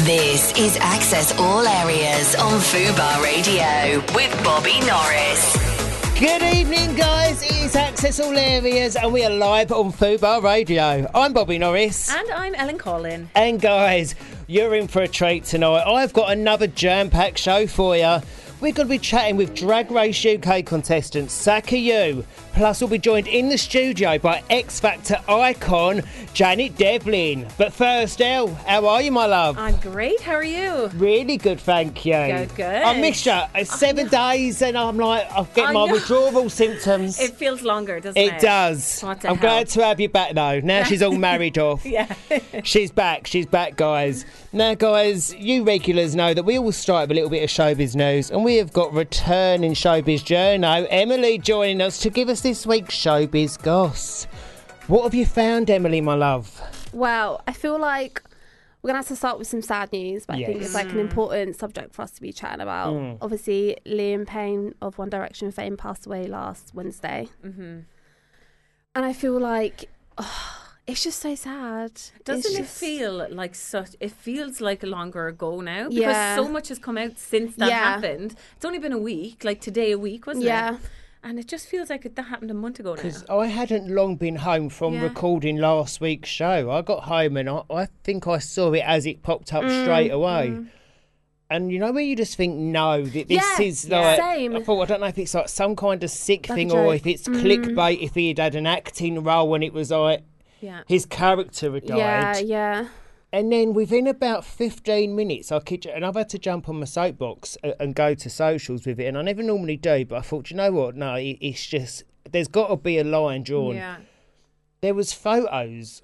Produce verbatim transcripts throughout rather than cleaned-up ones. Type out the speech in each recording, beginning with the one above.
This is Access All Areas on Fubar Radio with Bobby Norris. Good evening, guys. It is Access All Areas and we are live on Fubar Radio. I'm Bobby Norris. And I'm Ellen Collin. And guys, you're in for a treat tonight. I've got another jam-packed show for you. We're going to be chatting with Drag Race U K contestant Saka Yu. Plus, we'll be joined in the studio by X Factor icon Janet Devlin. But first, Elle, how are you, my love? I'm great. How are you? Really good, thank you. Good, good. I missed you. It's seven days and I'm like, I'll get I my know. withdrawal symptoms. It feels longer, doesn't It it? does. What the I'm hell? glad to have you back, though. Now she's all married off. Yeah. She's back. She's back, guys. Now, guys, you regulars know that we always start with a little bit of showbiz news, and we have got returning showbiz journo Emily joining us to give us this week's showbiz goss. What have you found, Emily, my love? Well, I feel like we're going to have to start with some sad news, but I think Yes. it's like an important subject for us to be chatting about. Mm. Obviously, Liam Payne of One Direction fame passed away last Wednesday. Mm-hmm. And I feel like, oh, it's just so sad. Doesn't It's it just- feel like such... It feels like longer ago now. Because Yeah. so much has come out since that Yeah. happened. It's only been a week, like today a week, wasn't Yeah. it? And it just feels like it, that happened a month ago now. Because I hadn't long been home from Yeah. recording last week's show. I got home and I, I think I saw it as it popped up Mm, straight away. And you know where you just think, no, that this Yeah, is yeah. like... Same. I thought, I don't know if it's like some kind of sick Like a thing or joke. if it's Mm. clickbait, if he had had an acting role and it was like Yeah. his character had died. Yeah, yeah. And then within about fifteen minutes, I kid you, and I've had to jump on my soapbox and, and go to socials with it. And I never normally do, but I thought, you know what? No, it, it's just, there's got to be a line drawn. Yeah. There was photos,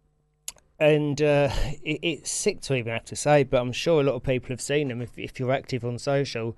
and uh, it, it's sick to even have to say, but I'm sure a lot of people have seen them if, if you're active on social,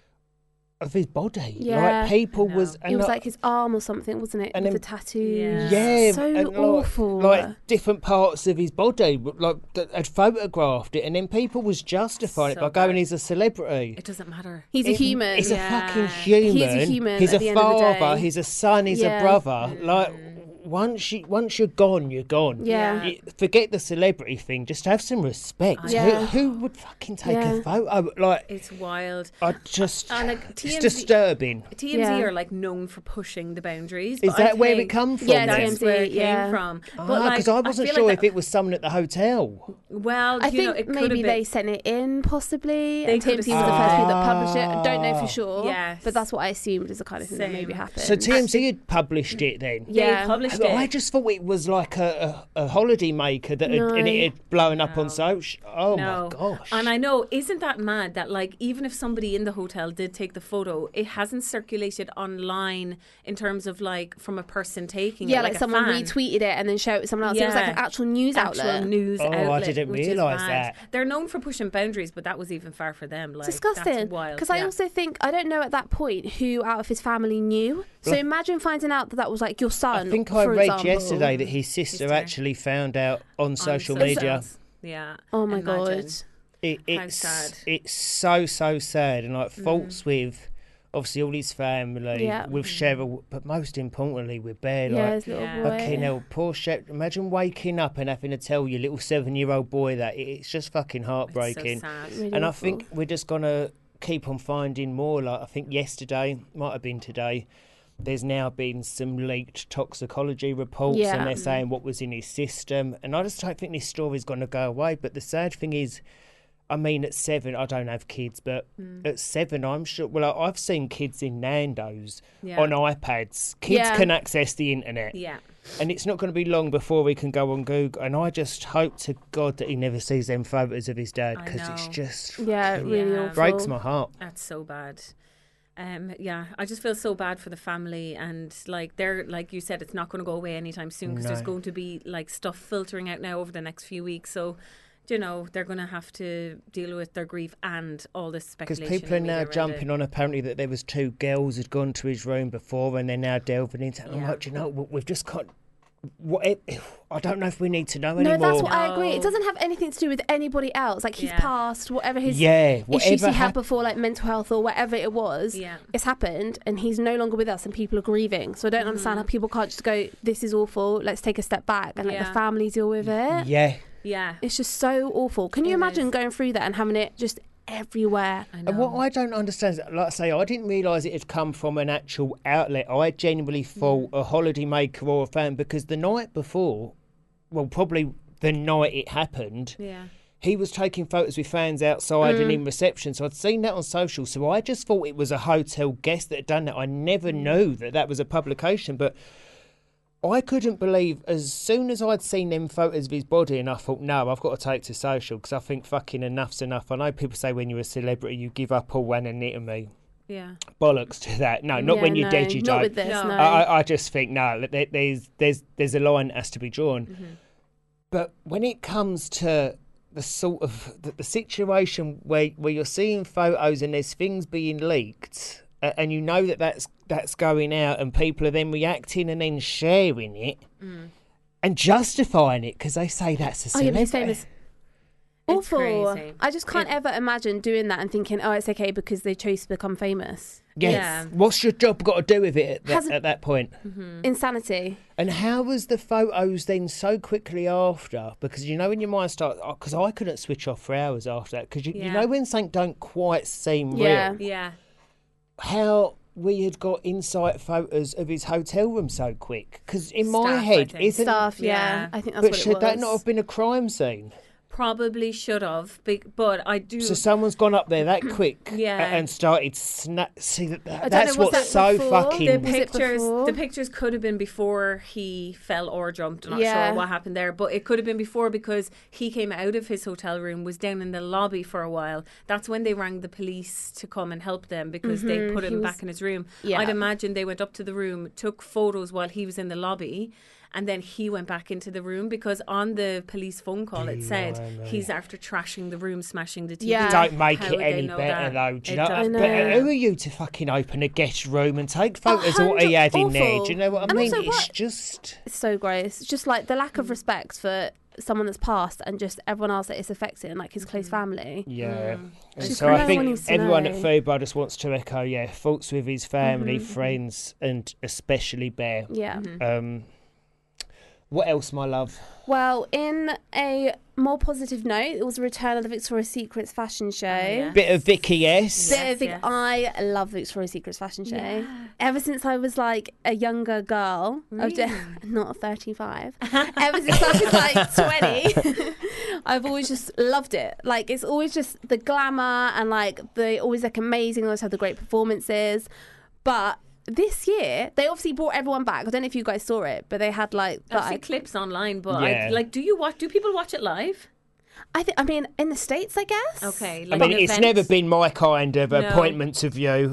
of his body. Yeah. Like people I was... It and was like- like his arm or something, wasn't it? And With then- the tattoos. Yeah. Yeah, So and like- awful. Like different parts of his body, like that had photographed it, and then people was justifying So it by going, bad. "He's a celebrity." It doesn't matter. He's a It- human. He's Yeah. a fucking human. He's a human He's at a the end of the father. day. He's a son. He's Yeah. a brother. Like once you once you're gone, you're gone. Yeah. You- forget the celebrity thing. Just have some respect. Yeah. Who, who would fucking take Yeah. a photo? Like It's wild. I just, And, like, T it's M Z disturbing. T M Z Yeah. are like known for pushing the boundaries. Is but I that where it think come from? Yeah, then? T M That's Z, where it yeah. came from. Ah, But like, because I wasn't feel sure like if it was someone at the hotel. Well, I you think know, it could maybe have they been. sent it in, possibly. They and could T M Z was have the first sent people it. that published it. I don't know for sure. Yes. But that's what I assumed is the kind of thing that Same. maybe happened. So T M Z had published it then. They Yeah. published But it. I just thought it was like a, a, a holiday maker that had, No. and it had blown up on No. social. Oh no. my gosh! And I know, isn't that mad that like even if somebody in the hotel did take the photo, it hasn't circulated online in terms of like from a person taking yeah, it, like, like, someone a fan. retweeted it and then showed it to someone else. It was like Yeah. an actual news Actual outlet. news Oh, I outlet. didn't which is realise mad. that. They're known for pushing boundaries, but that was even far for them. Like Disgusting. That's wild. Because I yeah. also think, I don't know at that point who out of his family knew. So Well, imagine finding out that that was like your son. I think I for read example. yesterday that his sister Sister. actually found out on On social socials. media. Yeah. Oh my Imagine. God. It, How it's sad. it's so so sad, and like faults with obviously all his family, Yeah. with Cheryl, but most importantly with Bear. Yeah, Like, his little Yeah. boy. fucking hell, poor Cheryl. Imagine waking up and having to tell your little seven-year-old boy that. It- It's just fucking It's heartbreaking. so sad. Really And I awful. think we're just gonna keep on finding more. Like I think yesterday might have been today. There's now been some leaked toxicology reports, Yeah. and they're saying what was in his system. And I just don't think this story's going to go away. But the sad thing is, I mean, at seven, I don't have kids, but Mm. at seven, I'm sure. Well, I- I've seen kids in Nando's Yeah. on iPads. Kids Yeah. can access the internet, Yeah. and it's not going to be long before we can go on Google. And I just hope to God that he never sees them photos of his dad, I because it's know. just Yeah, fucking really Yeah. awful. breaks my heart. That's so bad. Um, yeah, I just feel so bad for the family, and like they're like you said, it's not going to go away anytime soon because there's No. going to be like stuff filtering out now over the next few weeks. So, you know, they're going to have to deal with their grief and all this Because speculation. people are in the now media around jumping it. on apparently that there was two girls had gone to his room before, and they're now delving into. I'm Yeah. like, "Do you know, we- we've just got. What? I don't know if we need to know No, anymore. that's what I agree. No. It doesn't have anything to do with anybody else. Like his Yeah. past, whatever his Yeah, issues whatever he had hap- before, like mental health or whatever it was, Yeah. it's happened, and he's no longer with us, and people are grieving. So I don't understand how people can't just go, "This is awful. Let's take a step back and let Yeah. the family deal with it." Yeah, Yeah. It's just so awful. Can you It imagine is. going through that and having it just everywhere? I know. And what I don't understand is, like I say, I didn't realise it had come from an actual outlet. I genuinely thought a holiday maker or a fan, because the night before, well, probably the night it happened, Yeah. he was taking photos with fans outside and in reception. So I'd seen that on social. So I just thought it was a hotel guest that had done that. I never knew that that was a publication. But I couldn't believe, as soon as I'd seen them photos of his body, and I thought, no, I've got to take to social, because I think fucking enough's enough. I know people say when you're a celebrity, you give up all anonymity. Yeah. Bollocks to that. No, not Yeah, when you're no, dead, you not don't. with this, No. no. I, I- I just think, no, there- there's, there's, there's a line that has to be drawn. Mm-hmm. But when it comes to the sort of the, the situation where where you're seeing photos and there's things being leaked, uh, and you know that that's that's going out, and people are then reacting and then sharing it and justifying it because they say that's a Oh, yeah, celebrity. but he's famous. It's Awful. crazy. I just can't It- ever imagine doing that and thinking, oh, it's okay because they chose to become famous. Yes. Yeah. What's your job got to do with it at, that- Has it- at that point? Insanity. And how was the photos then so quickly after? Because you know when your mind starts, because I couldn't switch off for hours after that. Because you, you Yeah. know when something don't quite seem Yeah. real. Yeah. How we had got insight photos of his hotel room so quick. Because in my Staff, I head, think. isn't Stuff, yeah. Yeah. I think that's But what should it was. that not have been a crime scene? Probably should have, big- but I do. So someone's gone up there that quick Yeah. a- and started snap. See that, that don't that's know, was what's that so before? fucking. the Was it pictures, before? the pictures could have been before he fell or jumped. I'm not Yeah. sure what happened there, but it could have been before because he came out of his hotel room, was down in the lobby for a while. That's when they rang the police to come and help them because they put he him was- back in his room. Yeah. I'd imagine they went up to the room, took photos while he was in the lobby. And then he went back into the room because on the police phone call it said Blimey. he's after trashing the room, smashing the T V. Yeah. Don't make How it would they any know better that? though. Do you It know? does- But I know. who are you to fucking open a guest room and take photos of what he had in there? Do you know what I And mean? also It's what- just. It's so gross. It's just like the lack of respect for someone that's passed and just everyone else that is affected, like his close family. Yeah. Mm. And Just so no I one think needs to everyone know. at Fubar just wants to echo, yeah, faults with his family, friends, and especially Bear. Yeah. Um, what else, my love? Well, in a more positive note, it was a return of the Victoria's Secrets fashion show. yeah. Bit of Vicky S. Yeah. Bit of Vic- yes. I love the Victoria's Secrets fashion show. Yeah. Ever since I was like a younger girl, I've Really? de- not thirty-five. Ever since I was like twenty, I've always just loved it. Like it's always just the glamour and like they always look amazing. Always have the great performances, but this year they obviously brought everyone back. I don't know if you guys saw it, but they had like I've seen like clips online, but Yeah. I, like, do you watch? Do people watch it live? I think I mean in the States, I guess. Okay, I like mean, an it's event? never been my kind of No. appointment to view.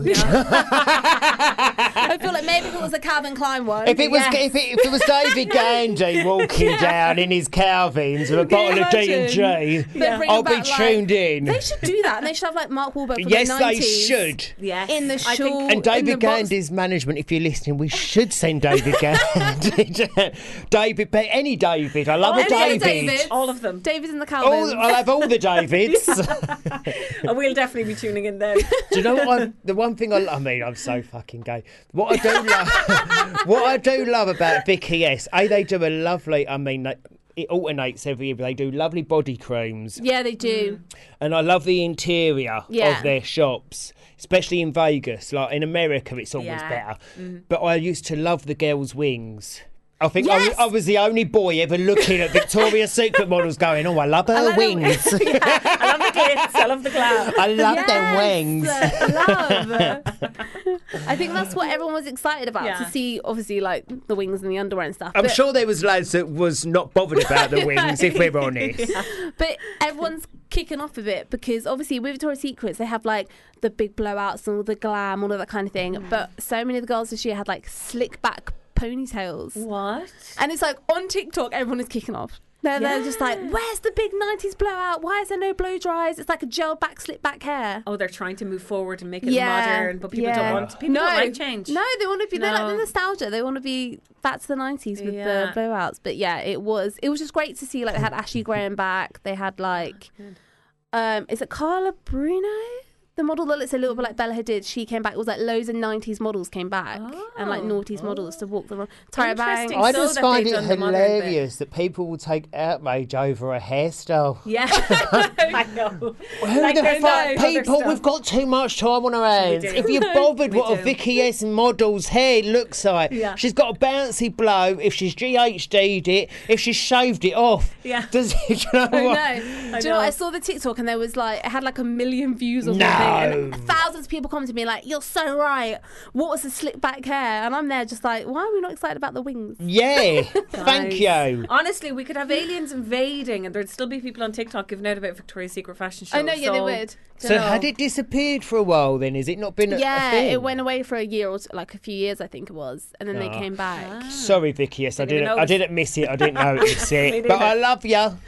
I feel like maybe if it was a Calvin Klein one. If it was Yes. if, it, if it was David Gandy walking down in his Calvins with a bottle of D and G, They're bringing I'll be back, like- tuned in. They should do that, and they should have like Mark Wahlberg from Yes, the they nineties. should. Yes, In the I think- shawl. And in David the box- Gandy's management, if you're listening, we should send David Gandy. David, but any David. I love Oh, a any David. David. all of them. David's in the All, Calvins. I'll have all the Davids. I will definitely be tuning in then. Do you know what? I'm, the one thing I, I mean, I'm so fucking gay. What I do love, what I do love about Vicky S, a they do a lovely. I mean, they, it alternates every year. But they do lovely body creams, Yeah, they do. and I love the interior Yeah. of their shops, especially in Vegas. Like in America, it's always Yeah. better. But I used to love the girls' wings. I think I, was, Yes! I was the only boy ever looking at Victoria's Secret models going, oh, I love her love her wings. I love the glitz. I love the glam. I love Yes, them wings. love. I think that's what everyone was excited about Yeah. to see. Obviously, like the wings and the underwear and stuff. I'm but, sure there was lads that was not bothered about the wings, if we're honest. but everyone's kicking off of it because obviously with Victoria's Secrets they have like the big blowouts and all the glam, all of that kind of thing. But so many of the girls this year had like slick back ponytails. What? And it's like on TikTok, everyone is kicking off. They're, they're just like, where's the big nineties blowout? Why is there no blow dries? It's like a gel back, slip back hair. Oh, they're trying to move forward and make it Yeah, modern, but people yeah. don't want. People no, don't like change. No, they want to be. They like the No. nostalgia. They want to be back to the nineties with Yeah. the blowouts. But yeah, it was. It was just great to see. Like they had Ashley Graham back. They had like, um, is it Carla Bruno? the model that looks a little bit like Bella Hadid, she came back. It was like loads of nineties models came back Oh. and like noughties models to walk the run. Tyra Banks. Interesting. I So just that find they've it done the modern hilarious that people will take outrage over a hairstyle. Yeah, I know. Who Like the there's fuck? no other People, stuff. we've got too much time on our hands. do. If you're bothered We what a do. Vicky S model's hair looks like, Yeah. she's got a bouncy blow. If she's G H D'd it, if she's shaved it off, Yeah. does it? Do you know I what? know. I Do you know? know. What? I saw the TikTok and there was like it had like a million views or No. something, and thousands of people come to me like, "You're so right. What was the slick back hair?" And I'm there just like, "Why are we not excited about the wings?" Yeah, thank Guys. you. Honestly, we could have aliens invading, and there'd still be people on TikTok giving out about Victoria's Secret fashion show. I know, yeah, they so- would. So Dunno. had it disappeared for a while then? Is it not been a, a Yeah, thing? it went away for a year or two, like a few years, I think it was, and then they Ah. came back. Sorry, Vicky. Yes, I Didn't even didn't. I notice. didn't miss it. I didn't notice Me it. But neither. I love you.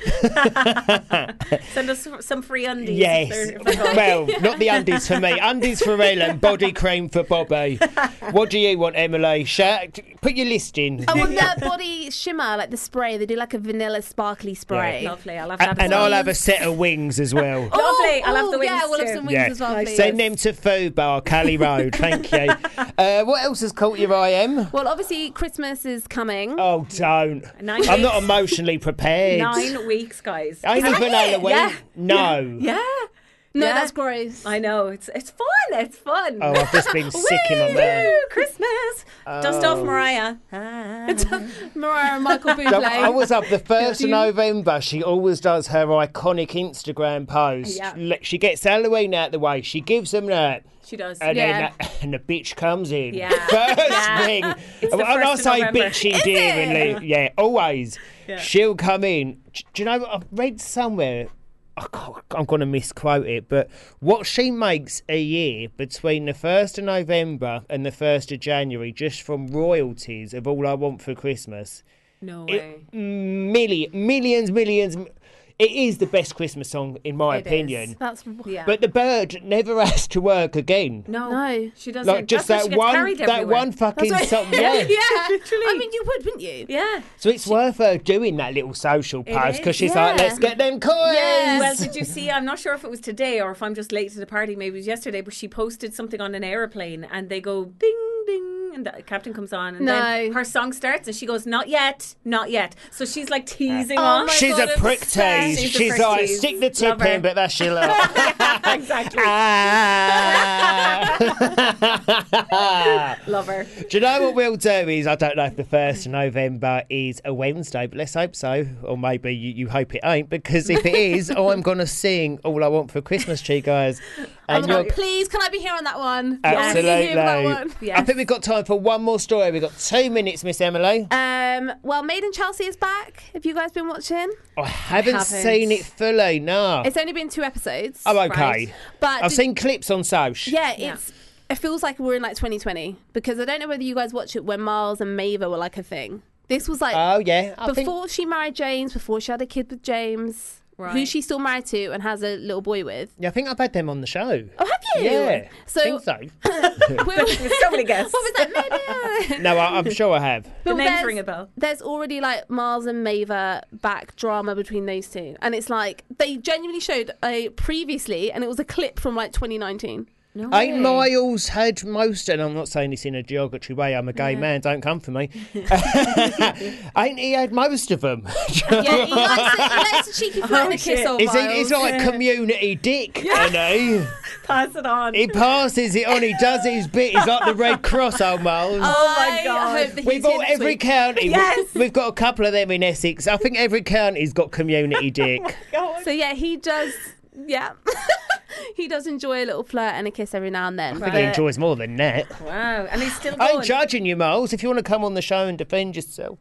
Send us some free undies. if Yes. they're- if they're gone. Well, not the undies for me. Undies for Ellen. Body cream for Bobby. What do you want, Emily? Shout, put your list in. I want that body shimmer, like the spray. They do like a vanilla sparkly spray. Lovely. I'll have that. A- and I'll have a set of wings as well. Lovely. I'll have Oh, the wings yeah, we'll have too. some wings as well, please. Send them to Food Bar, Cali Road. Thank you. Uh, what else has caught your eye, Em? Well, obviously Christmas is coming. Oh, don't. Nine I'm not weeks. emotionally prepared. Nine weeks, guys. Ain't that even it? Halloween. Yeah. No. Yeah. no, yeah. that's gross. I know. It's it's fun. It's fun. Oh, I've just been sick in my Woo! mouth. Christmas. Dust off Mariah. Ah. Mariah and Michael So Bublé. I was up the first of November. She always does her iconic Instagram post. Yeah. She- She gets Halloween out the way. She gives them that. She does. And Yeah. then and the bitch comes in. Yeah. First Yeah. thing. It's the and I first of say November. bitch Is endearingly. Yeah, always. Yeah. She'll come in. D- Do you know what I've read somewhere? I can't- I'm going to misquote it, but what she makes a year between the first of November and the first of January, just from royalties of All I Want for Christmas, No it, way. million, millions, millions. It is the best Christmas song, in my It opinion. is. That's Yeah. But the bird never has to work again. no. No. She doesn't. Like just That's why that she gets one, carried that everywhere. one fucking That's song. right. Yeah. yeah. Literally. I mean, you would, wouldn't you? Yeah. So it's worth her doing that little social It post is, because she's yeah. like, let's get them coins. Yes. Well, did you see? I'm not sure if it was today or if I'm just late to the party. Maybe it was yesterday. But she posted something on an aeroplane, and they go bing, bing, and the captain comes on, and then No. her song starts, and she goes, "Not yet, not yet." So she's like teasing Oh off. my She's God, a I'm prick obsessed. tease. She's a She's prick like, tease. stick the tip Love her. in, but that's your lot. Exactly. Ah. Love her. Do you know what we'll do is, I don't know if the first of November is a Wednesday, but let's hope so. Or maybe you, you hope it ain't, because if it is, I'm going to sing All I Want for Christmas to you guys. I'm And you're like, please, can I be here on that one? absolutely. Can I be here for that one? Yes. I think we've got time for one more story. We've got two minutes, Miss Emily. Um, well, Made in Chelsea is back. Have you guys been watching? I haven't, haven't. seen it fully, no. It's only been two episodes. Oh, okay. Right. But I've did- seen clips on Social. Yeah, Yeah. it's. It feels like we're in like twenty twenty because I don't know whether you guys watch it when Miles and Maeva were like a thing. This was like Oh, yeah. I think before she married James, before she had a kid with James, who Right. she's still married to and has a little boy with. Yeah, I think I've had them on the show. Oh, have you? Yeah, So, I think so. we're- There's so many guests. what was that? Maybe. No, I, I'm sure I have. The But names there's- ring a bell. There's already like Miles and Maeva back drama between those two, and it's like they genuinely showed a previously, and it was a clip from like twenty nineteen. No Ain't way. Miles had most, and I'm not saying this in a derogatory way, I'm a gay man, don't come for me. Ain't he had most of them? Yeah, he likes, a, he likes a cheeky flirt and a Oh, kiss. shit. Old Is he, Miles. he's like community dick, you know? Pass it on. He passes it on, he does his bit, he's like the Red Cross, old Miles. Oh my I God. hope that We've he's here got next every week. county. we- Yes. We've got a couple of them in Essex. I think every county's got community dick. So yeah, he does. Yeah, he does enjoy a little flirt and a kiss every now and then. I think but- he enjoys more than that. Wow. And he's still I going. ain't judging you, Miles. If you want to come on the show and defend yourself.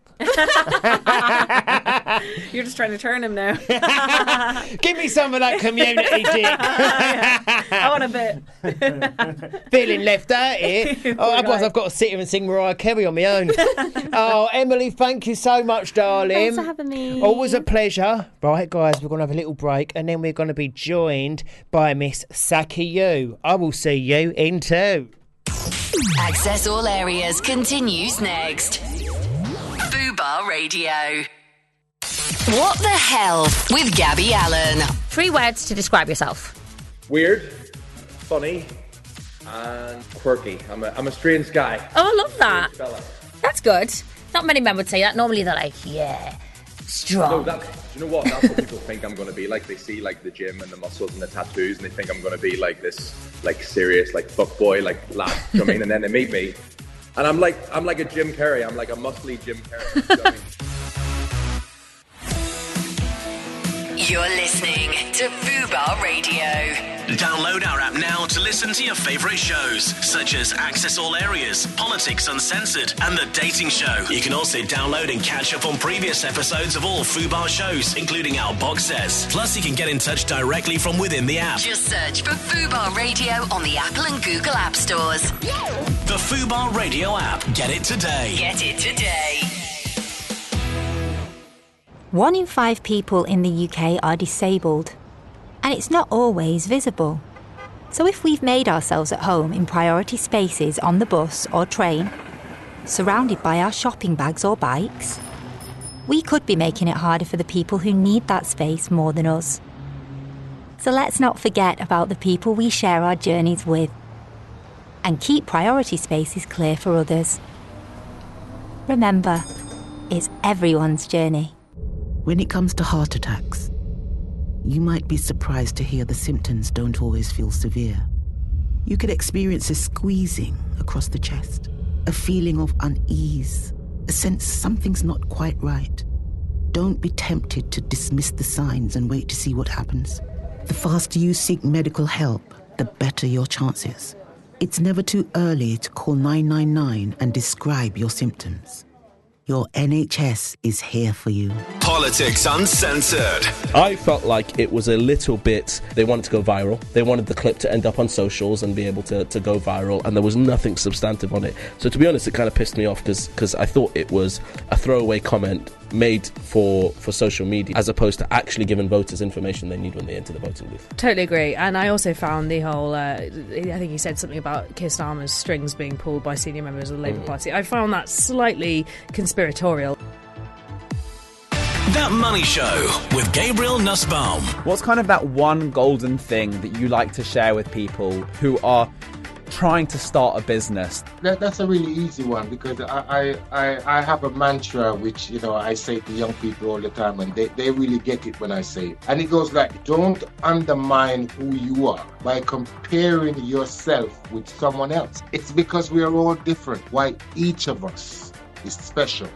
You're just trying to turn him now. Give me some of that community dick. I want a bit. Feeling left out here. Oh, otherwise, I've got to sit here and sing Mariah Carey on my own. Oh, Emily, thank you so much, darling. Thanks for having me. Always a pleasure. Right, guys, we're going to have a little break and then we're going to be joined by Miss Saki Yu. I will see you in two. Access All Areas continues next. Fubar Radio. What the hell with Gabby Allen? Three words to describe yourself. Weird, funny and quirky. I'm a, I'm a strange guy. Oh, I love that. Strange fella. That's good. Not many men would say that. Normally they're like, yeah, strong. No, that's, do you know what? That's what people think I'm going to be like. They see like the gym and the muscles and the tattoos, and they think I'm going to be like this, like serious, like fuck boy, like lad. You know what I mean? And then they meet me, and I'm like, I'm like a Jim Carrey. I'm like a muscly Jim Carrey. You know what I mean? You're listening to Fubar Radio. Download our app now to listen to your favourite shows, such as Access All Areas, Politics Uncensored, and The Dating Show. You can also download and catch up on previous episodes of all Fubar shows, including our box sets. Plus, you can get in touch directly from within the app. Just search for Fubar Radio on the Apple and Google App Stores. The Fubar Radio app. Get it today. Get it today. One in five people in the U K are disabled, and it's not always visible. So if we've made ourselves at home in priority spaces on the bus or train, surrounded by our shopping bags or bikes, we could be making it harder for the people who need that space more than us. So let's not forget about the people we share our journeys with, and keep priority spaces clear for others. Remember, it's everyone's journey. When it comes to heart attacks, you might be surprised to hear the symptoms don't always feel severe. You could experience a squeezing across the chest, a feeling of unease, a sense something's not quite right. Don't be tempted to dismiss the signs and wait to see what happens. The faster you seek medical help, the better your chances. It's never too early to call nine nine nine and describe your symptoms. Your N H S is here for you. Politics Uncensored. I felt like it was a little bit, they wanted to go viral. They wanted the clip to end up on socials and be able to, to go viral, and there was nothing substantive on it. So to be honest, it kind of pissed me off because because I thought it was a throwaway comment made for, for social media as opposed to actually giving voters information they need when they enter the voting booth. Totally agree. And I also found the whole, uh, I think he said something about Keir Starmer's strings being pulled by senior members of the Labour mm. Party. I found that slightly conspiratorial. That Money Show with Gabriel Nussbaum. What's kind of that one golden thing that you like to share with people who are trying to start a business? That, that's a really easy one because I, I, I have a mantra which, you know, I say to young people all the time, and they, they really get it when I say it. And it goes like, don't undermine who you are by comparing yourself with someone else. It's because we are all different, why each of us is special.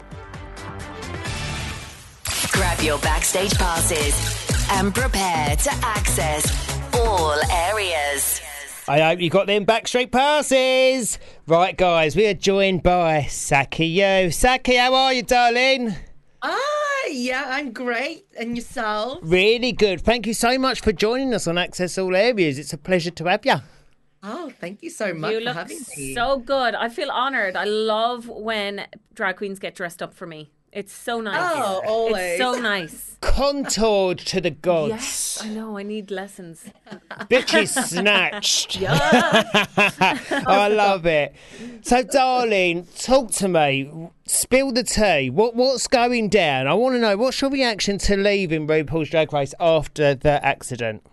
Grab your backstage passes and prepare to access all areas. I hope you got them backstreet passes. Right, guys, we are joined by Saki Yu. Saki, how are you, darling? Ah, yeah, I'm great. And yourself? Really good. Thank you so much for joining us on Access All Areas. It's a pleasure to have you. Oh, thank you so much you for look having me. So good. I feel honoured. I love when drag queens get dressed up for me. It's so nice. Oh, always. It's so nice. Contoured to the gods. Yes, I know. I need lessons. Bitchy snatched. Yeah. I love it. So, darling, talk to me. Spill the tea. What What's going down? I want to know, what's your reaction to leaving RuPaul's Drag Race after the accident?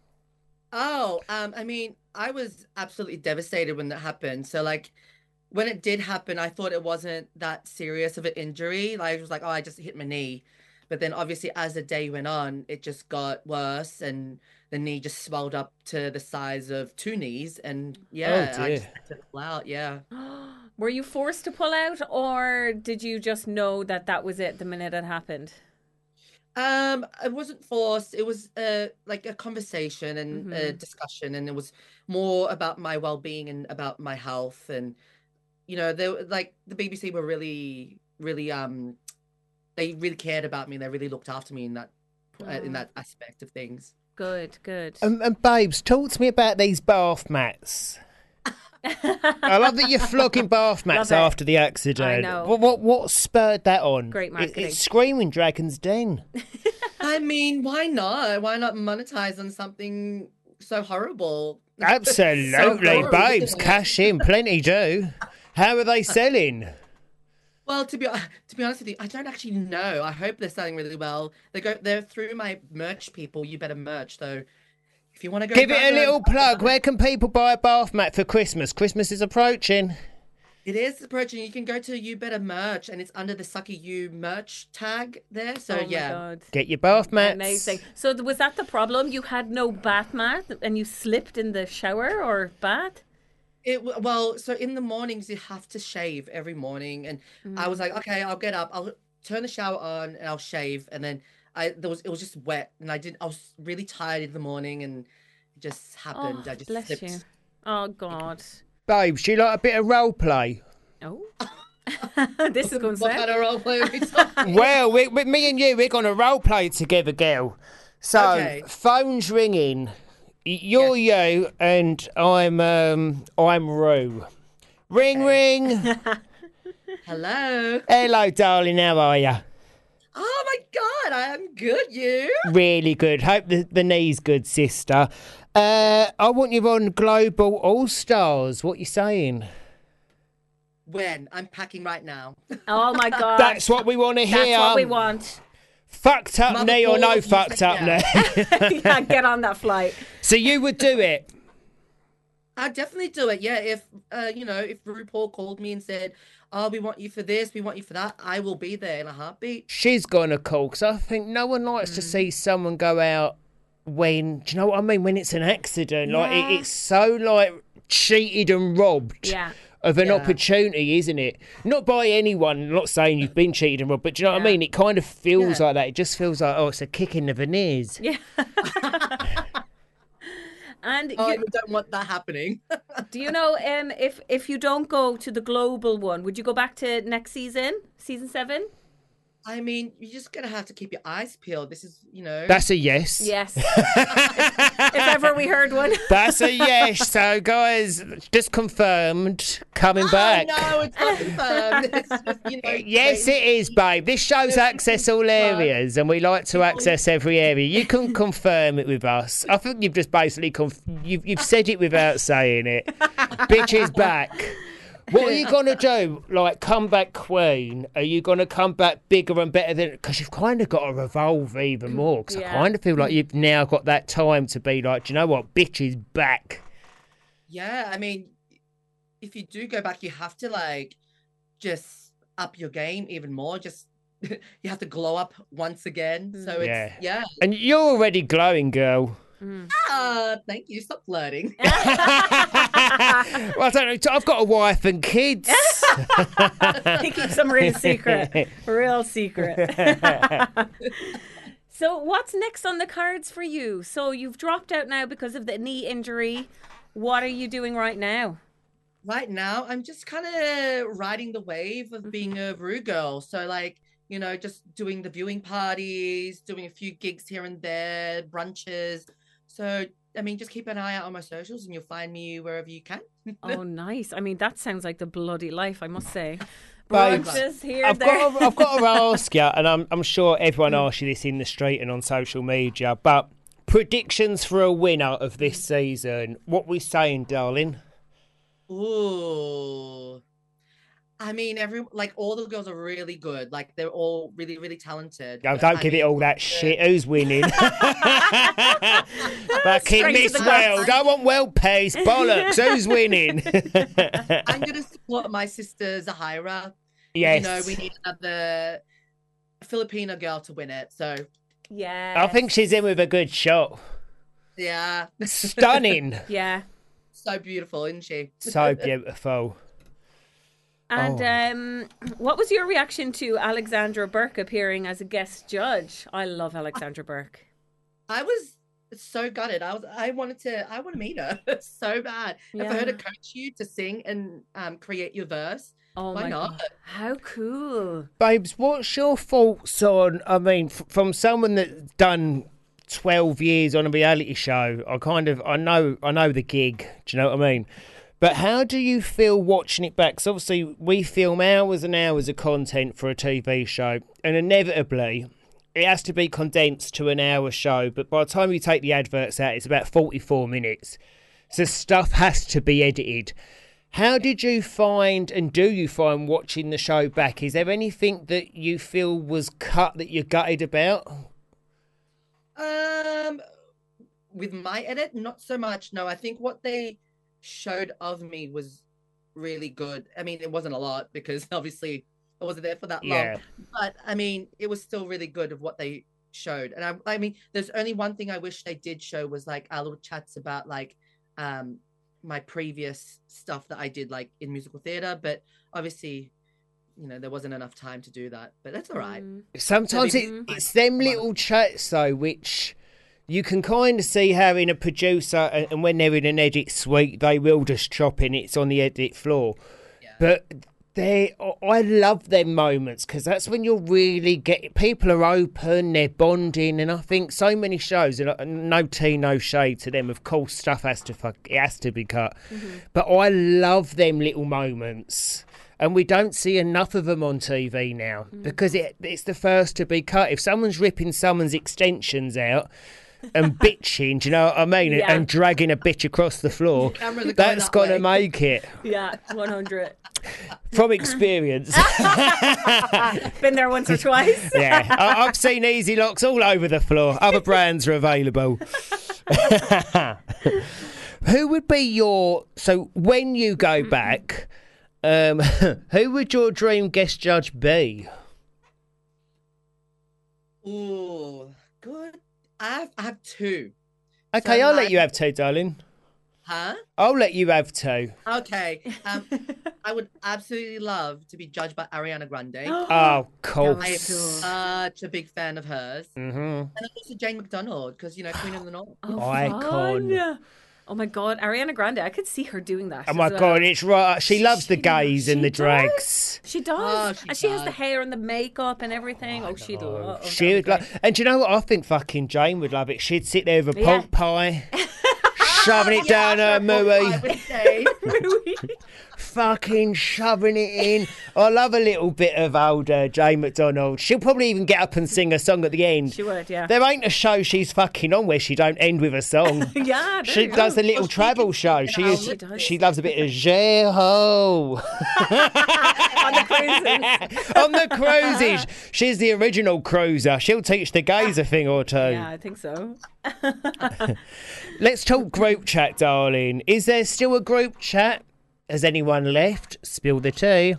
Oh, um, I mean, I was absolutely devastated when that happened. So, like, when it did happen, I thought it wasn't that serious of an injury. Like, I was like, oh, I just hit my knee. But then obviously as the day went on, it just got worse and the knee just swelled up to the size of two knees. And yeah, oh, I just had to pull out, yeah. Were you forced to pull out, or did you just know that that was it the minute it happened? Um, it wasn't forced. It was uh, like a conversation and Mm-hmm. a discussion. And it was more about my well-being and about my health. And you know, they were, like the B B C were really, really, um, they really cared about me. And they really looked after me in that, uh, in that aspect of things. Good, good. Um, and babes, talk to me about these bath mats. I love that you're flogging bath mats after the accident. I know. What, what what spurred that on? Great marketing. It, it's screaming Dragon's Den. I mean, why not? Why not monetize on something so horrible? Absolutely, So babes. horrible. Cash in, plenty do. How are they selling? Well, to be to be honest with you, I don't actually know. I hope they're selling really well. They go they're through my merch people. You better merch though. if you want to go, Give it a grab little plug. Where can people buy a bath mat for Christmas? Christmas is approaching. It is approaching. You can go to You Better Merch, and it's under the Sucky You merch tag there. So Oh my yeah, God. Get your bath mats. Amazing. So th- was that the problem? You had no bath mat and you slipped in the shower or bath? It w- well, so in the mornings you have to shave every morning, and I was like, okay, I'll get up, I'll turn the shower on, and I'll shave, and then I there was it was just wet, and I didn't. I was really tired in the morning, and it just happened. Oh, I just bless slipped. you. Oh God. Babes, do you like a bit of role play? Oh. This is going What kind to of role play are we talking? Well, we, we, me and you, we're going to role play together, girl. So, Okay. phone's ringing. Y- You're you, and I'm um, I'm Rue. Ring, ring. Hello. Hello, darling. How are you? Oh my God, I am good. You? Really good. Hope the, the knee's good, sister. Uh, I want you on Global All Stars. What you saying? When? I'm packing right now. Oh my God. That's what we want to hear. That's what we want. Fucked up Mother knee or no Paul, you fucked said up yeah. knee? Yeah, get on that flight. So you would do it? I'd definitely do it. Yeah, if uh, you know, if RuPaul called me and said, "Oh, we want you for this, we want you for that," I will be there in a heartbeat. She's gonna call because I think no one likes to see someone go out when, do you know what I mean? When it's an accident, like Yeah. it, it's so like cheated and robbed. Yeah. Of an Yeah. opportunity, isn't it? Not by anyone. I'm not saying you've been cheated and robbed, but do you know what I Yeah. mean? It kind of feels Yeah. like that. It just feels like, oh, it's a kick in the veneers. Yeah. And Oh, you, we don't want that happening. do you know um, if if you don't go to the global one, would you go back to next season, season seven? I mean, you're just gonna have to keep your eyes peeled. This is, you know. That's a yes. Yes. if, if ever we heard one. That's a yes. So, guys, just confirmed, coming Oh, back. no, it's not confirmed. It's just, you know, Yes, it is, babe. This show's access all areas, and we like to access every area. You can confirm it with us. I think you've just basically conf- you've you've said it without saying it. Bitch is back. What are you gonna do? Like, come back queen? Are you gonna come back bigger and better than? Because you've kind of got to revolve even more. Because Yeah. I kind of feel like you've now got that time to be like, do you know what? Bitch is back. Yeah, I mean, if you do go back, you have to like just up your game even more. Just you have to glow up once again. So it's Yeah. yeah. And you're already glowing, girl. Ah, thank you. Stop flirting. Well, I don't know. I've got a wife and kids. He keeps them real secret. Real secret. So what's next on the cards for you? So you've dropped out now because of the knee injury. What are you doing right now? Right now, I'm just kind of riding the wave of being a Rue girl. So like, you know, just doing the viewing parties, doing a few gigs here and there, brunches. So I mean, just keep an eye out on my socials, and you'll find me wherever you can. Oh, nice. I mean, that sounds like the bloody life, I must say. Babes, Brunches here, I've there. got, to, I've got to ask you, and I'm, I'm sure everyone asks you this in the street and on social media, but predictions for a winner of this season. What we saying, darling? Ooh. I mean, every like all the girls are really good. Like they're all really, really talented. No, But, don't I give it mean, all that shit. Who's winning? Back in Straight to this the world, I want world peace. Bollocks. Who's winning? I'm gonna support my sister Zahira. Yes. You know, we need another Filipino girl to win it. So Yeah. I think she's in with a good shot. yeah. Stunning. Yeah. So beautiful, isn't she? So beautiful. And Oh. um, what was your reaction to Alexandra Burke appearing as a guest judge? I love Alexandra Burke. I was so gutted. I was I wanted to I want to meet her so bad. And for her to Yeah. coach you to sing and um, create your verse. Oh Why my not? God. How cool. Babes, what's your thoughts on, I mean, f- from someone that's done twelve years on a reality show, I kind of, I know, I know the gig, do you know what I mean? But how do you feel watching it back? 'Cause obviously we film hours and hours of content for a T V show, and inevitably it has to be condensed to an hour show, but by the time you take the adverts out, it's about forty-four minutes. So stuff has to be edited. How did you find, and do you find, watching the show back? Is there anything that you feel was cut that you're gutted about? Um with my edit, not so much. No, I think what they showed of me was really good. I mean, it wasn't a lot because obviously I wasn't there for that Yeah. long. But I mean, it was still really good of what they showed. And I, I mean, there's only one thing I wish they did show was like our little chats about like um my previous stuff that I did like in musical theatre. But obviously, you know, there wasn't enough time to do that. But that's all right. Sometimes Maybe- it, it's them little chats though, which you can kind of see how in a producer, and, and when they're in an edit suite, they will just chop in. It's on the edit floor, but they, I love them moments because that's when you're really get people are open, they're bonding, and I think so many shows, and uh, no tea, no shade to them. Of course, stuff has to fuck, it has to be cut, but I love them little moments. And we don't see enough of them on T V now because it, it's the first to be cut. If someone's ripping someone's extensions out and bitching, do you know what I mean? Yeah. And dragging a bitch across the floor, Cameras are going that's that going to way. make it. Yeah, one hundred. From experience. Been there once or twice. Yeah, I, I've seen Easy Locks all over the floor. Other brands are available. Who would be your... So when you go back... Um, who would your dream guest judge be? Ooh, good. I have, I have two. Okay, So I'll my- let you have two, darling. Huh? I'll let you have two. Okay. Um, I would absolutely love to be judged by Ariana Grande. Oh, cool. I am such a big fan of hers. Mm-hmm. And also Jane McDonald, because, you know, Queen of the North. Oh, Icon. fun. Oh my God, Ariana Grande! I could see her doing that. Oh my as well. God, it's right. She loves the gays and she the does. drags. She does, Oh, she and she has the does. hair and the makeup and everything. Oh, she'd love. She would love, and do you know what? I think fucking Jane would love it. She'd sit there with a Yeah. pork pie, shoving it down her mooey, fucking shoving it in. I love a little bit of old uh, Jane McDonald. She'll probably even get up and sing a song at the end. She would, yeah. There ain't a show she's fucking on where she don't end with a song. Yeah, there She you does go. a little travel show. She is, She does. she loves a bit of Jeho. On the cruises. On the cruises. She's the original cruiser. She'll teach the gays a thing or two. Yeah, I think so. Let's talk group chat, darling. Is there still a group chat? Has anyone left? Spill the tea.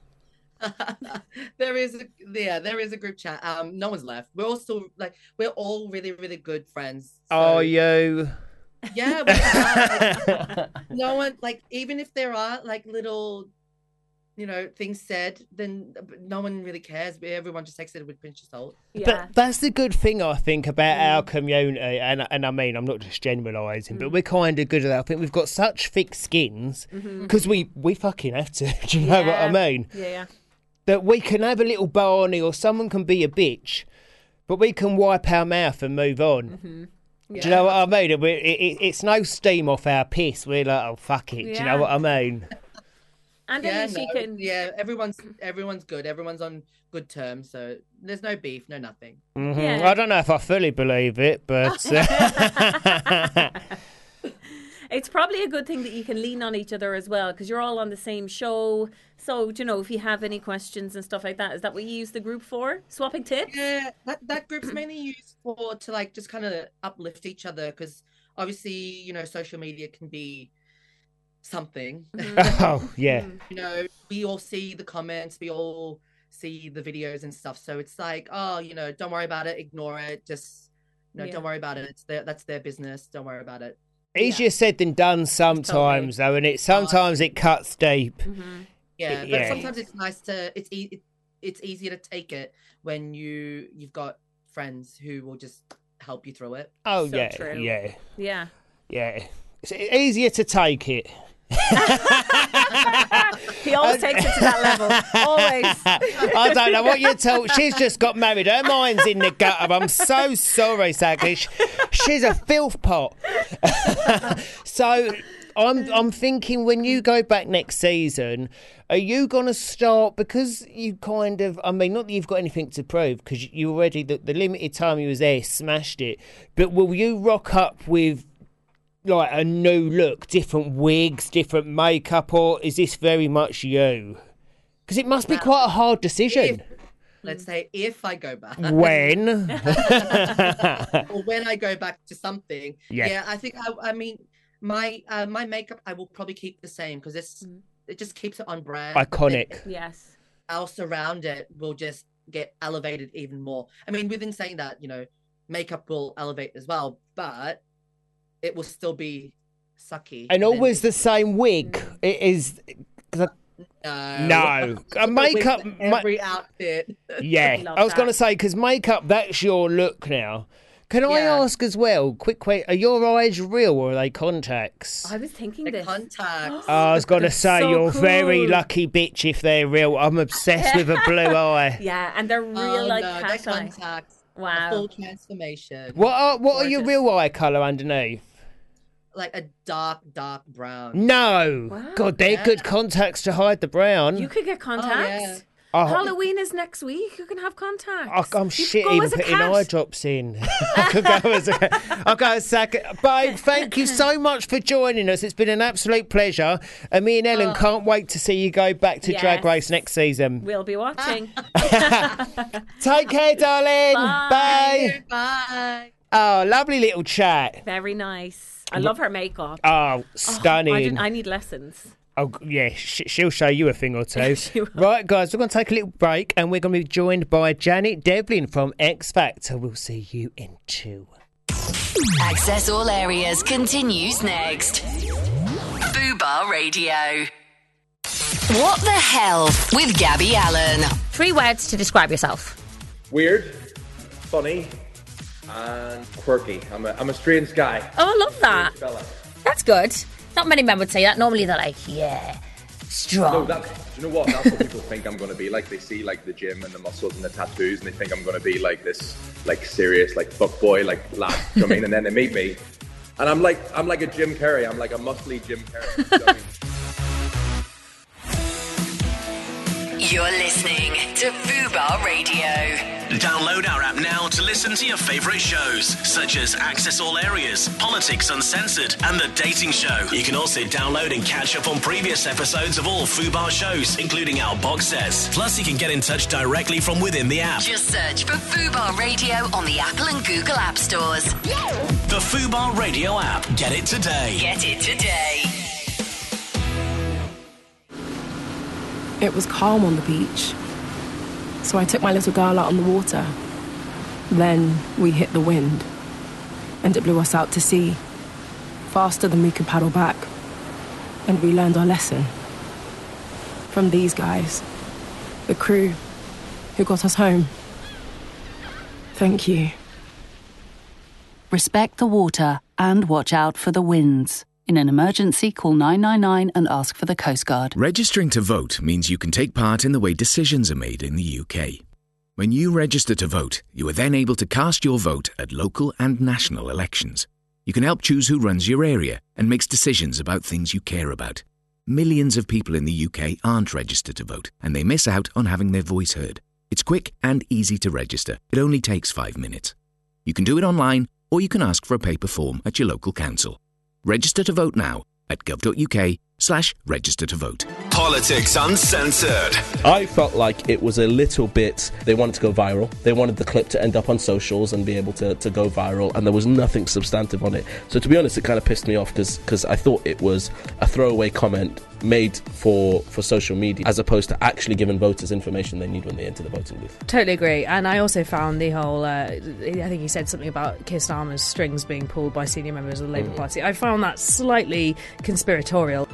There is, a, yeah, there is a group chat. Um, no one's left. We're all still like, we're all really, really good friends. So, Are you? Yeah, we are. Like, no one, like, even if there are like little, you know, things said, then no one really cares. Everyone just takes it with a pinch of salt. But that's the good thing, I think, about our community. And, and I mean, I'm not just generalising, but we're kind of good at that. I think we've got such thick skins because we, we fucking have to. Do you know what I Yeah. mean? Yeah, yeah. That we can have a little Barney or someone can be a bitch, but we can wipe our mouth and move on. Mm-hmm. Do you know what I mean? We're, it, it, it's no steam off our piss. We're like, oh, fuck it. Do you Yeah. know what I mean? And Yeah, then she no, can. yeah, everyone's everyone's good. Everyone's on good terms, so there's no beef, no nothing. Mhm. Yeah. I don't know if I fully believe it, but... Uh, It's probably a good thing that you can lean on each other as well because you're all on the same show. So, do you know, if you have any questions and stuff like that, is that what you use the group for? Swapping tips? Yeah, that, that group's mainly used for to like just kind of uplift each other because obviously, you know, social media can be something. oh, yeah. You know, we all see the comments, we all see the videos and stuff. So it's like, oh, you know, don't worry about it, ignore it, just you know, Yeah. don't worry about it. It's their that's their business. Don't worry about it. Easier said than done sometimes, though, and it sometimes it cuts deep. Yeah, but Yeah. sometimes it's nice to it's e- it, it's easier to take it when you you've got friends who will just help you through it. Oh, So yeah, true. yeah, Yeah. yeah. It's easier to take it. He always takes it to that level. Always. I don't know what you're told. She's just got married. Her mind's in the gutter. I'm so sorry, Sadly. Sh- She's a filth pot. So I'm I'm thinking when you go back next season, are you going to start, because you kind of, I mean, not that you've got anything to prove, because you already, the, the limited time you was there, smashed it, but will you rock up with like a new look, different wigs, different makeup, or is this very much you? Because it must be quite a hard decision. let's say if I go back. When? Or when I go back to something. Yeah. Yeah, I think, I, I mean, my uh, my makeup, I will probably keep the same because it's it just keeps it on brand. Iconic. Everything Yes. else around it will just get elevated even more. I mean, within saying that, you know, makeup will elevate as well, but it will still be sucky. And always the same wig. It is. Cause I, no. no. Makeup. Every outfit. Yeah. I was going to say, because makeup, that's your look now. Can I Yeah. ask as well, quick question, are your eyes real or are they contacts? I was thinking The this. contacts. Oh, I was going to say, so you're very cool. lucky bitch if they're real. I'm obsessed with a blue eye. Yeah, and they're real Oh, like no, cat they're eye. contacts. Wow. A full transformation. What are, what are your Gorgeous. real eye colour underneath? Like a dark, dark brown. No. Wow. God, they're Yeah. good contacts to hide the brown. You could get contacts. yeah. Oh, Halloween is next week. You can have contacts. I, I'm You shit could go even as a putting cat. eye drops in. I could go as a, I'll go as second. Babe, thank you so much for joining us. It's been an absolute pleasure. And me and Ellen Oh. can't wait to see you go back to Drag Yes. Race next season. We'll be watching. Take care, darling. Bye. Bye. Oh, lovely little chat. Very nice. I love her makeup. Oh, Oh, stunning. I, didn't- I need lessons. Oh, yeah, sh- she'll show you a thing or two. She will. Right, guys, we're going to take a little break and we're going to be joined by Janet Devlin from X Factor. We'll see you in two. Access All Areas continues next. Fubar Radio. What the hell with Gabby Allen? Three words to describe yourself. Weird, funny, and quirky. I'm a, I'm a strange guy. Oh, I love that. Strange fella. That's good. Not many men would say that. Normally they're like, yeah, strong. No, that, do you know what? That's what people think I'm going to be like. They see like the gym and the muscles and the tattoos, and they think I'm going to be like this, like serious, like fuck boy, like lad. You know what I mean? And then they meet me, and I'm like, I'm like a Jim Carrey. I'm like a muscly Jim Carrey. You know what I mean? You're listening to Fubar Radio. Download our app now to listen to your favourite shows, such as Access All Areas, Politics Uncensored, and The Dating Show. You can also download and catch up on previous episodes of all Fubar shows, including our box sets. Plus, you can get in touch directly from within the app. Just search for Fubar Radio on the Apple and Google App Stores. The Fubar Radio app. Get it today. Get it today. It was calm on the beach, so I took my little girl out on the water. Then we hit the wind, and it blew us out to sea, faster than we could paddle back. And we learned our lesson from these guys, the crew who got us home. Thank you. Respect the water and watch out for the winds. In an emergency, call nine nine nine and ask for the Coast Guard. Registering to vote means you can take part in the way decisions are made in the U K. When you register to vote, you are then able to cast your vote at local and national elections. You can help choose who runs your area and makes decisions about things you care about. Millions of people in the U K aren't registered to vote, and they miss out on having their voice heard. It's quick and easy to register. It only takes five minutes. You can do it online, or you can ask for a paper form at your local council. Register to vote now at gov.uk slash register to vote. Politics Uncensored. I felt like it was a little bit, they wanted to go viral. They wanted the clip to end up on socials and be able to, to go viral, and there was nothing substantive on it. So to be honest, it kind of pissed me off because I thought it was a throwaway comment made for, for social media as opposed to actually giving voters information they need when they enter the voting booth. Totally agree. And I also found the whole, uh, I think he said something about Keir Starmer's strings being pulled by senior members of the Labour Mm. Party. I found that slightly conspiratorial.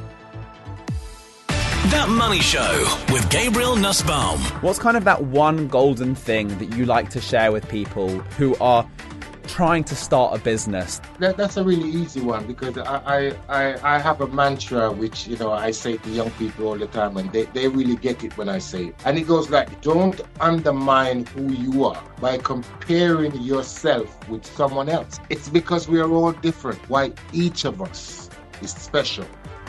That Money Show with Gabriel Nussbaum. What's kind of that one golden thing that you like to share with people who are trying to start a business? That, that's a really easy one because I, I, I, I have a mantra which, you know, I say to young people all the time, and they, they really get it when I say it. And it goes like, don't undermine who you are by comparing yourself with someone else. It's because we are all different, why each of us is special.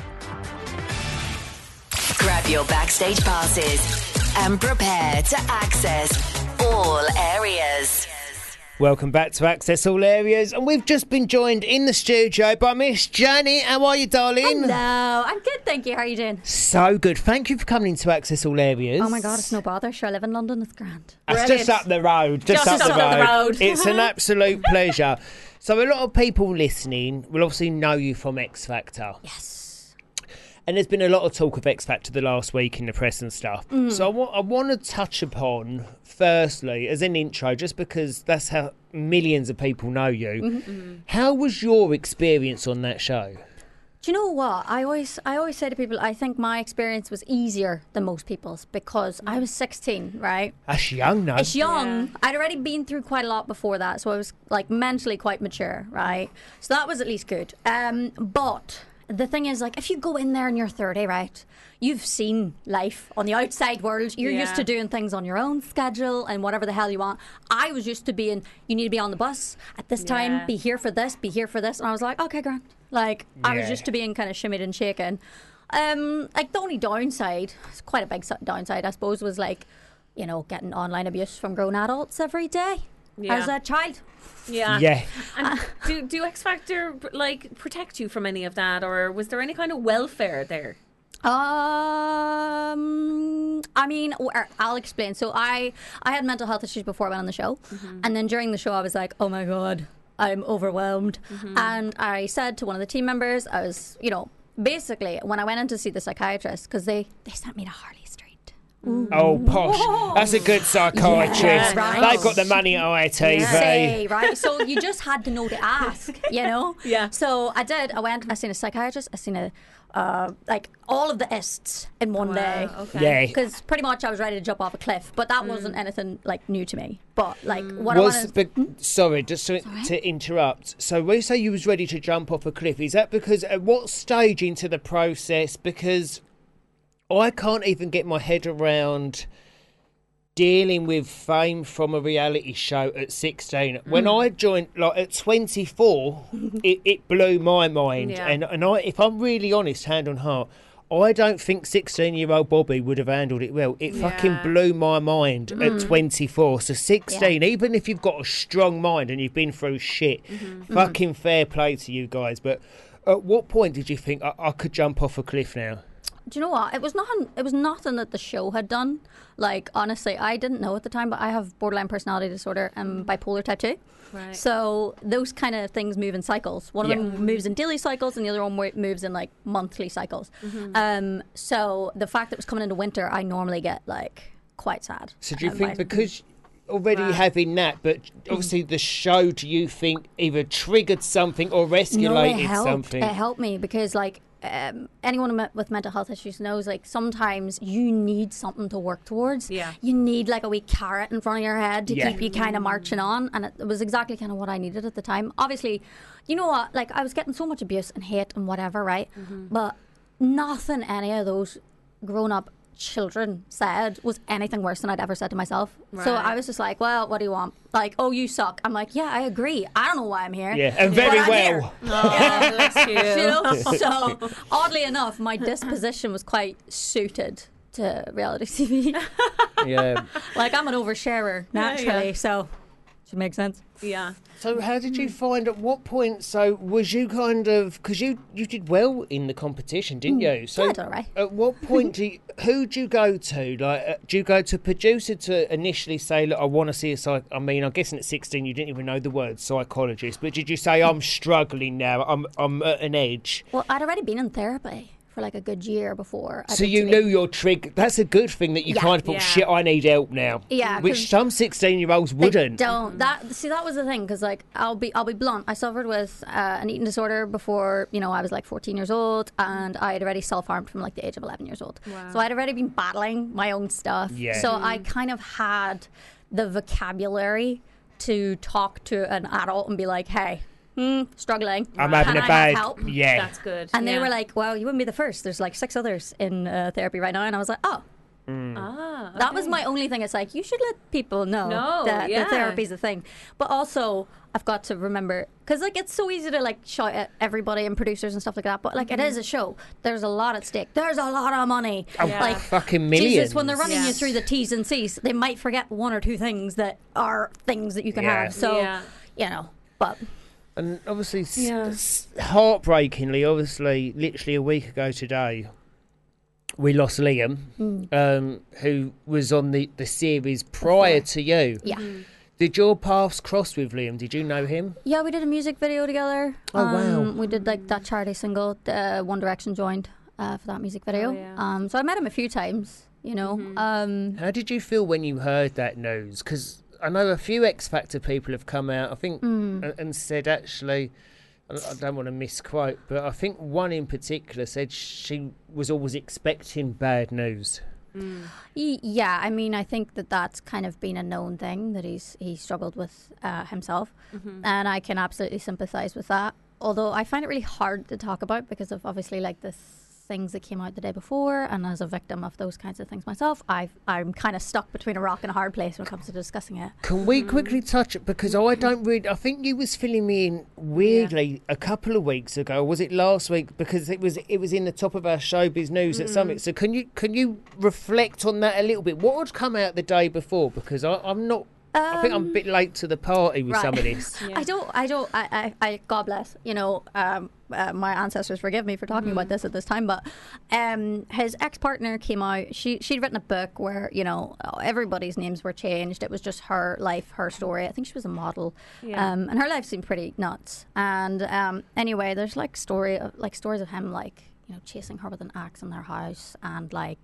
Grab your backstage passes and prepare to access all areas. Welcome back to Access All Areas, and we've just been joined in the studio by Miss Janet. How are you, darling? Hello, I'm good, thank you. How are you doing? So good. Thank you for coming into Access All Areas. Oh my God, it's no bother. Sure, I live in London. It's grand. It's just up the road. Just, Just up, the, up road. the road. It's an absolute pleasure. So a lot of people listening will obviously know you from X Factor. Yes. And there's been a lot of talk of X Factor the last week in the press and stuff. Mm. So I wa- I want to touch upon, firstly, as an intro, just because that's how millions of people know you. Mm-hmm. How was your experience on that show? Do you know what? I always, I always say to people, I think my experience was easier than most people's because I was sixteen, right? That's young now. It's young. I'd already been through quite a lot before that, so I was like mentally quite mature, right? So that was at least good. Um, but the thing is, like, if you go in there and you're thirty, right, you've seen life on the outside world. You're Yeah. used to doing things on your own schedule and whatever the hell you want. I was used to being, you need to be on the bus at this time, Yeah. be here for this, be here for this. And I was like, okay, grand. Like, I was Yeah. used to being kind of shimmied and shaken. Um, like, the only downside, it's quite a big s- downside, I suppose, was like, you know, getting online abuse from grown adults every day Yeah. as a child. Yeah. Yeah. And do do X Factor like protect you from any of that, or was there any kind of welfare there? Um, I mean, or- I'll explain. So I, I had mental health issues before I went on the show, Mm-hmm. and then during the show, I was like, "Oh my God, I'm overwhelmed." Mm-hmm. And I said to one of the team members, I was, you know, basically when I went in to see the psychiatrist, because they they sent me to Harley Street. Oh, posh. That's a good psychiatrist. Yeah, right. They've got the money at I T V. Say, right? So you just had to know to ask, you know? Yeah. So I did. I went, I seen a psychiatrist, I seen a, uh, like, all of the ists in one Wow, day. okay. Yeah. Because pretty much I was ready to jump off a cliff, but that wasn't anything, like, new to me. But, like, what Was, I wanted... but, sorry, just to, to interrupt. So when you say you was ready to jump off a cliff, is that because at what stage into the process? Because I can't even get my head around dealing with fame from a reality show at sixteen. When I joined, like at twenty-four, it, it blew my mind. Yeah. And and I, if I'm really honest, hand on heart, I don't think sixteen-year-old Bobby would have handled it well. It fucking Yeah. blew my mind at twenty-four. So sixteen, even if you've got a strong mind and you've been through shit, fucking fair play to you guys. But at what point did you think I, I could jump off a cliff now? Do you know what? It was nothing. It was nothing that the show had done. Like, honestly, I didn't know at the time, but I have borderline personality disorder and bipolar type two. Right. So those kind of things move in cycles. One of Yeah. them moves in daily cycles, and the other one mo- moves in like monthly cycles. Um, so the fact that it was coming into winter, I normally get like quite sad. So do you Um, think I- because already Right. having that, but obviously the show, do you think either triggered something or No, it escalated helped. something? It helped me because, like, um, anyone me- with mental health issues knows, like, sometimes you need something to work towards. Yeah. You need, like, a wee carrot in front of your head to Yeah. keep you kind of marching on. And it, it was exactly kind of what I needed at the time. Obviously, you know what? Like, I was getting so much abuse and hate and whatever, right? But nothing any of those grown up children said was anything worse than I'd ever said to myself. So Right. I was just like, well, what do you want? Like, oh, you suck. I'm like, yeah, I agree. I don't know why I'm here. Yeah, and very but I'm here. well. Oh, bless you. You know? So oddly enough, my disposition was quite suited to reality T V. Yeah. Like, I'm an oversharer naturally, yeah. so should make sense. Yeah. So how did you find, at what point, so was you kind of, because you, you did well in the competition, didn't you? So Mm. Yeah, I did all right. at what point do you, who do you go to? Like, uh, do you go to a producer to initially say, look, I want to see a psych, I mean, I'm guessing at sixteen you didn't even know the word psychologist, but did you say, I'm struggling now, I'm, I'm at an edge? Well, I'd already been in therapy for like a good year before. I So did you T V. knew your trick. That's a good thing that you Yeah. kind of thought, Yeah. shit, I need help now. Yeah, 'cause Which some sixteen-year-olds They wouldn't. don't. That see, that was the thing because, like, I'll be I'll be blunt. I suffered with uh, an eating disorder before, you know, I was like fourteen years old, and I had already self harmed from like the age of eleven years old. Wow. So I'd already been battling my own stuff. Yeah. So I kind of had the vocabulary to talk to an adult and be like, "Hey, hmm, struggling. I'm Can having a I bad, have help?" yeah. That's good. And they yeah. were like, "Well, you wouldn't be the first. There's like six others in uh, therapy right now." And I was like, "Oh." ah, That was okay. my only thing. It's like, you should let people know No, that yeah. the therapy's a thing. But also, I've got to remember, because like it's so easy to like shout at everybody and producers and stuff like that, but like Mm-hmm. it is a show. There's a lot at stake. There's a lot of money. Oh, Like fucking millions. Jesus, when they're running Yeah. you through the T's and C's, they might forget one or two things that are things that you can Yeah. have. So Yeah. you know, but And obviously, s- Yeah. s- heartbreakingly, obviously, literally a week ago today, we lost Liam, Mm. um, who was on the, the series prior to you. yeah. Mm-hmm. Did your paths cross with Liam? Did you know him? Yeah, we did a music video together. Oh, wow. Um, we did like that charity single. Uh, One Direction joined uh, for that music video. Oh, yeah. Um, so I met him a few times. You know. Mm-hmm. Um, How did you feel when you heard that news? Because I know a few X Factor people have come out, I think, Mm. and, and said actually, I I don't want to misquote, but I think one in particular said she was always expecting bad news. y- yeah, I mean, I think that that's kind of been a known thing that he's he struggled with uh, himself, Mm-hmm. and I can absolutely sympathise with that. Although I find it really hard to talk about because of obviously like the things that came out the day before, and as a victim of those kinds of things myself, I've, I'm kind of stuck between a rock and a hard place when it comes to discussing it. Can we quickly touch it? Because I don't really. I think you was filling me in weirdly a couple of weeks ago. Or was it last week? Because it was it was in the top of our showbiz news at Summit. So can you can you reflect on that a little bit? What had come out the day before? Because I, I'm not. I think I'm a bit late to the party with Right. some of this. I don't, I don't, I, I, I God bless, you know, um, uh, my ancestors forgive me for talking about this at this time, but um, his ex-partner came out, she, she'd written a book where, you know, everybody's names were changed. It was just her life, her story. I think she was a model. Yeah. Um, and her life seemed pretty nuts. And um, anyway, there's like story, of, like stories of him, like, you know, chasing her with an axe in their house and like,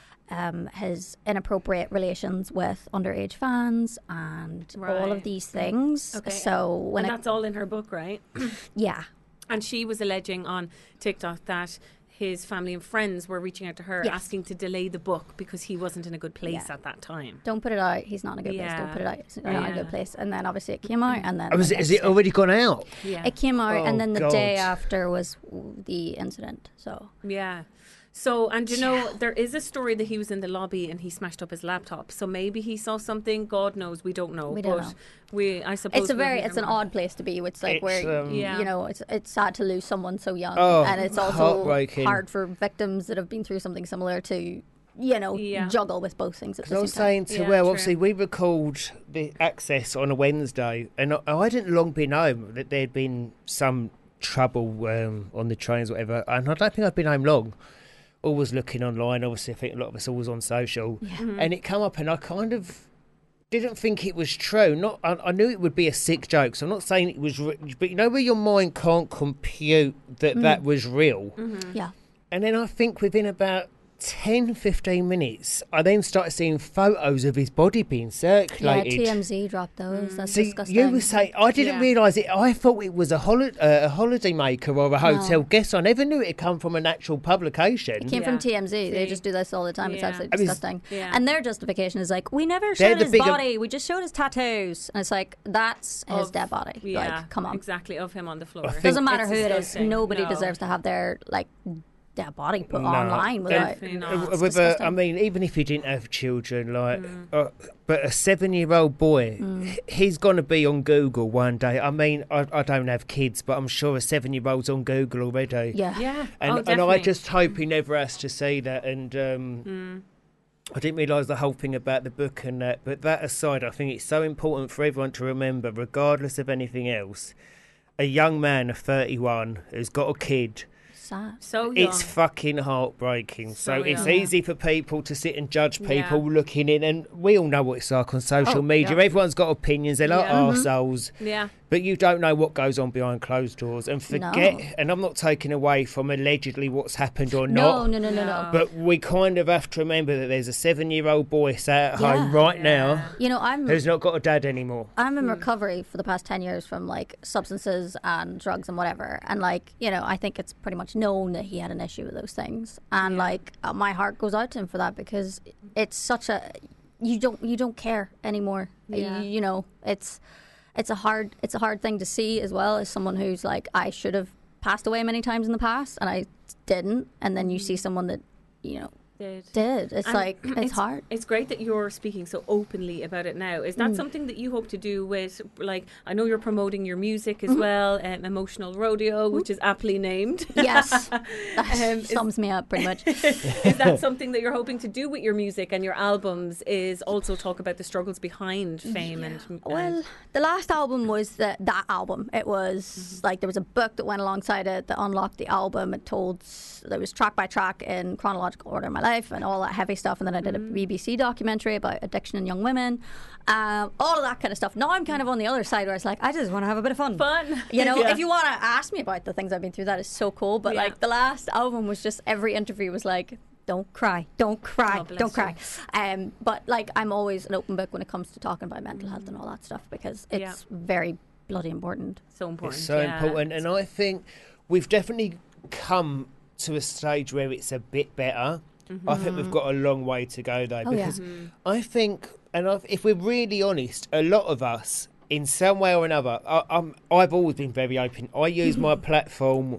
um, his inappropriate relations with underage fans and all Right. of these things. Okay. So when and it, that's all in her book, right? yeah, And she was alleging on TikTok that his family and friends were reaching out to her Yes. asking to delay the book because he wasn't in a good place Yeah. at that time. don't put it out. He's not in a good place. Yeah. Don't put it out. He's not in a Yeah. good place. And then obviously it came out, and then Oh, is the it, is next it already gone out? Yeah. It came out, Oh, and then the day God. after was the incident. So Yeah. So, and you know, there is a story that he was in the lobby and he smashed up his laptop. So maybe he saw something. God knows, we don't know. We don't but know. we, I suppose, it's a we'll very, hear it's an more. odd place to be. It's like It's, where um, Yeah. you know, it's it's sad to lose someone so young, Oh, and it's also heartbreaking. hard for victims that have been through something similar to, you know, Yeah. juggle with both things at Because the I same was time. saying to Yeah, well, true. obviously we recalled the Access on a Wednesday, and I, I hadn't long been home that there'd been some trouble um, on the trains, or whatever, and I don't think I'd been home long. Always looking online, obviously I think a lot of us always on social, and it come up, and I kind of didn't think it was true. Not, I, I knew it would be a sick joke, so I'm not saying it was, re- but you know where your mind can't compute that that was real. Yeah. And then I think within about ten, fifteen minutes, I then started seeing photos of his body being Yeah, circulated. T M Z dropped those. That's See, disgusting. you were saying, I didn't Yeah. realise it. I thought it was a, holi- uh, a holiday maker or a hotel guest. I never knew it had come from an actual publication. It came Yeah. from T M Z. They See? just do this all the time. It's Yeah. absolutely I mean, disgusting. Yeah. And their justification is like, we never They're showed the his bigger- body. We just showed his tattoos. And it's like, that's his Of- dead body. Yeah. Like, come on. Exactly, of him on the floor. I think- Doesn't matter It's who it is. disgusting. Nobody No. deserves to have their like dead body put No. online without. Definitely Uh, not. It's with a, I disgusting. mean, even if you didn't have children, like, uh, but a seven-year-old boy, h- he's gonna be on Google one day. I mean, I, I don't have kids, but I'm sure a seven-year-old's on Google already. Yeah. Yeah. And, oh, and I definitely. just hope he never has to see that. And um, Mm. I didn't realise the whole thing about the book and that. But that aside, I think it's so important for everyone to remember, regardless of anything else, a young man of thirty-one who's got a kid. Sad. So young. It's fucking heartbreaking. So, So it's young. easy for people to sit and judge people Yeah. looking in, and we all know what it's like on social Oh, media. yeah. Everyone's got opinions. They're like Yeah. Mhm. arseholes. Yeah. But you don't know what goes on behind closed doors. And forget, No. and I'm not taking away from allegedly what's happened or No, not. no, no, no, no. But we kind of have to remember that there's a seven-year-old boy sat at Yeah. home right now You know, I'm who's not got a dad anymore. I'm in recovery for the past ten years from like substances and drugs and whatever. And like, you know, I think it's pretty much known that he had an issue with those things. And like, uh, my heart goes out to him for that because it's such a, you don't, you don't care anymore. Yeah. You, you know, it's, it's a hard, it's a hard thing to see as well as someone who's like, I should have passed away many times in the past and I didn't. And then you see someone that, you know, Did. did. It's And like, it's, hard. It's great that you're speaking so openly about it now. Is that Mm. something that you hope to do with, like, I know you're promoting your music as Mhm. well, um, Emotional Rodeo, which is aptly named. Yes. Um, That is- sums me up pretty much. Is that something that you're hoping to do with your music and your albums, is also talk about the struggles behind fame and, and Well, the last album was the, that album. It was Mm-hmm. like there was a book that went alongside it that unlocked the album. It told, there was track by track in chronological order of my life and all that heavy stuff. And then I did a Mm. B B C documentary about addiction in young women, um, all of that kind of stuff. Now I'm kind of on the other side where it's like, I just want to have a bit of fun. Fun. You know, Yeah. if you want to ask me about the things I've been through, that is so cool. But Yeah. like the last album was just, every interview was like, don't cry, don't cry, Oh, bless don't cry. you. Um, but like I'm always an open book when it comes to talking about mental health and all that stuff because it's Yeah. very bloody important. So important. It's so important, and I think we've definitely come to a stage where it's a bit better. I think we've got a long way to go though, Oh, yeah. because I think, and I've, if we're really honest, a lot of us, in some way or another, I, I'm, I've always been very open. I use my platform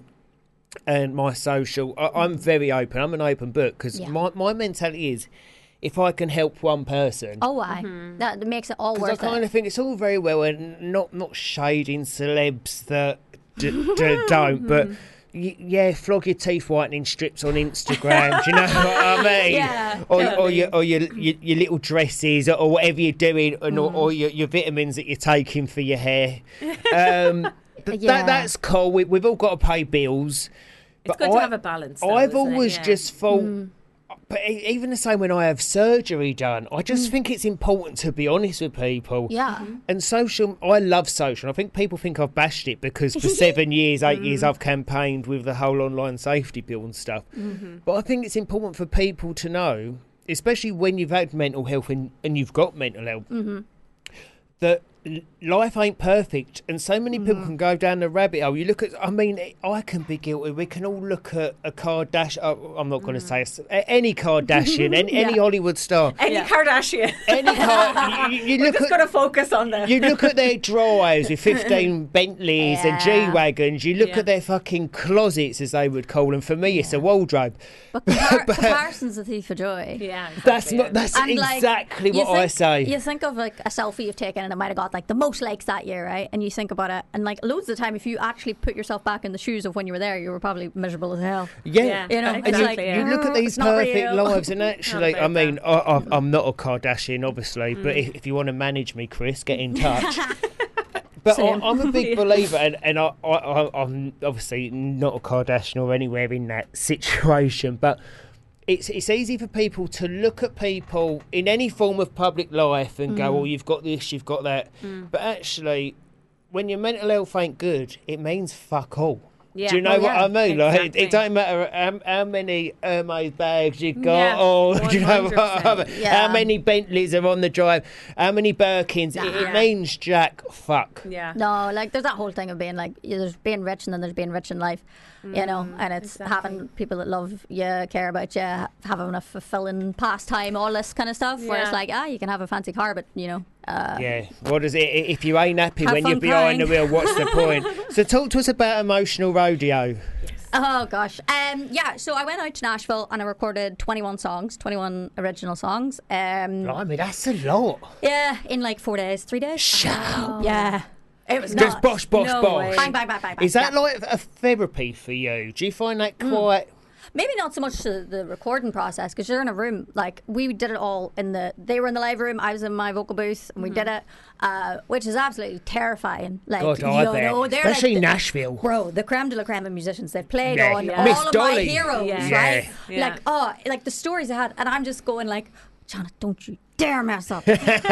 and my social. I, I'm very open. I'm an open book because Yeah. my my mentality is, if I can help one person. Oh, I. That makes it all Because I worth kind it. of think it's all very well and not not shading celebs that d- d- don't, but y- yeah, flog your teeth whitening strips on Instagram. Do you know what I mean? Yeah, Or, or totally. your or your, your your little dresses or whatever you're doing, and or, or your, your vitamins that you're taking for your hair. Um, th- Yeah. that that's cool. We, we've all got to pay bills. It's but good to I- have a balance, though, I've isn't it? always Yeah. just thought. But e- even the same when I have surgery done, I just think it's important to be honest with people. Yeah. And social, I love social. I think people think I've bashed it because for seven years, eight years, I've campaigned with the whole online safety bill and stuff. Mm-hmm. But I think it's important for people to know, especially when you've had mental health and, and you've got mental health, Mm-hmm. that l- life ain't perfect, and so many people Mm. can go down the rabbit hole. You look at, I mean, I can be guilty. We can all look at a Kardashian. Oh, I'm not going to say it's- a- any Kardashian, any, any Yeah. Hollywood star. Any Kardashian. Any car, you, you We're look just at going to focus on them. you look at their drives with fifteen Bentleys and Yeah. G wagons. You look Yeah. at their fucking closets, as they would call them. For me, it's a wardrobe. But compar- comparison's a thief of joy. Yeah, That's not. That's And, like, exactly you what I think- say. You think of like a selfie you've taken and it might have got like the most likes that year, right? And you think about it, and like loads of the time, if you actually put yourself back in the shoes of when you were there, you were probably miserable as hell. Yeah, you know, and it's you, like you look at "Mm, these it's not perfect real." lives, and actually, I mean, I, I, I'm not a Kardashian, obviously, but if, if you want to manage me, Chris, get in touch. But I, Same. I'm a big Yeah. believer, and, and I, I, I, I'm obviously not a Kardashian or anywhere in that situation, but it's it's easy for people to look at people in any form of public life and go, Mm. oh, you've got this, you've got that. Mm. But actually, when your mental health ain't good, it means fuck all. Yeah. Do you know Oh, what yeah, I mean? Like, it, exactly. it don't matter how, how many Hermes bags you got, Yeah, or do you know what I one hundred mean? percent. How Yeah. many Bentleys are on the drive, how many Birkins. It, it Yeah. means jack fuck. Yeah. No, like there's that whole thing of being like, yeah, there's being rich and then there's being rich in life, you know, and it's having people that love you, care about you, ha- having a fulfilling pastime, all this kind of stuff. Where it's Yeah. like, ah, you can have a fancy car, but you know, uh, Yeah, what is it? If you ain't happy Have when you're fun behind the crying. wheel, what's the point? So talk to us about Emotional Rodeo. Oh gosh, um, yeah. So I went out to Nashville and I recorded twenty-one songs, twenty-one original songs. Um, Blimey, that's a lot. yeah, in like four days, three days. Shut Yeah, it was Just nuts. bosh, bosh, No bosh. way. Bang, bang, bang, bang, bang. Is that Yeah. like a therapy for you? Do you find that quite... Maybe not so much the, the recording process because you're in a room. Like we did it all in the. They were in the live room. I was in my vocal booth, and we did it, uh, which is absolutely terrifying. Like God, I you bet. know, they're Especially like the- Nashville. bro, the creme de la creme of musicians. They've played Yeah. on Yeah. all Miss of my Dolly. heroes, Yeah. right? Yeah. Like oh, like the stories they had, and I'm just going like, Jonna, don't you dare mess up. Sing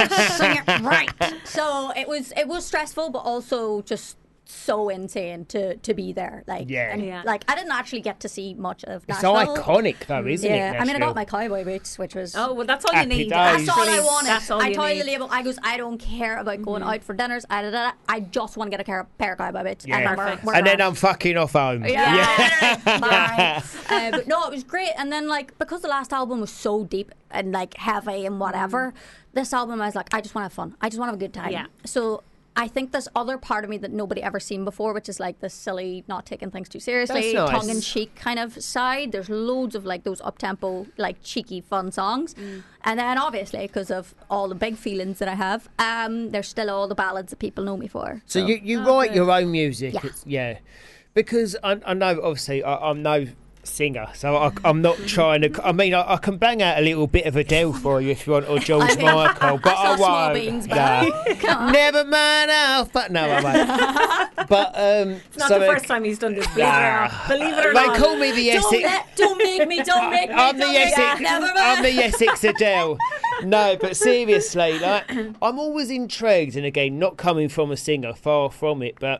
it right. So it was it was stressful, but also just so insane to to be there. Like Yeah. and, Yeah. like I didn't actually get to see much of It's Nashville. iconic, though, isn't yeah. it, I mean, I Nashville? got my cowboy boots, which was. Oh, well, that's all Happy you need. days. That's all I actually. wanted. That's all I you told need. the label, I goes, I don't care about going out for dinners. I, da, da, da. I just want to get a car- pair of cowboy boots. Yeah. And, then we're, Perfect. we're And then grand. I'm fucking off home. Yeah. Bye. Uh, but no, it was great. And then, like, because the last album was so deep and, like, heavy and whatever, this album, I was like, I just want to have fun. I just want to have a good time. Yeah. So I think this other part of me that nobody ever seen before, which is like the silly, not taking things too seriously, That's nice. tongue-in-cheek kind of side. There's loads of like those up-tempo, like cheeky, fun songs. Mm. And then obviously, because of all the big feelings that I have, um, there's still all the ballads that people know me for. So, you, you Oh, write good. your own music? Yeah. It's, yeah. Because I, I know, obviously, I, I'm no singer, so I, I'm not trying to. I mean, I, I can bang out a little bit of Adele for you if you want, or George I mean, Michael, but I I saw Small won't. Beans, Nah. but come on. Never mind, I'll fuck. No, I won't. But um, It's not so the uh, first time he's done this. Believe Nah. it or not. Believe it or They not. call me the Don't Essex. let- Don't make me. Don't make me. I'm the don't make Essex. me. Never mind. I'm the Essex Adele. No, but seriously, like I'm always intrigued, and again, not coming from a singer, far from it, but.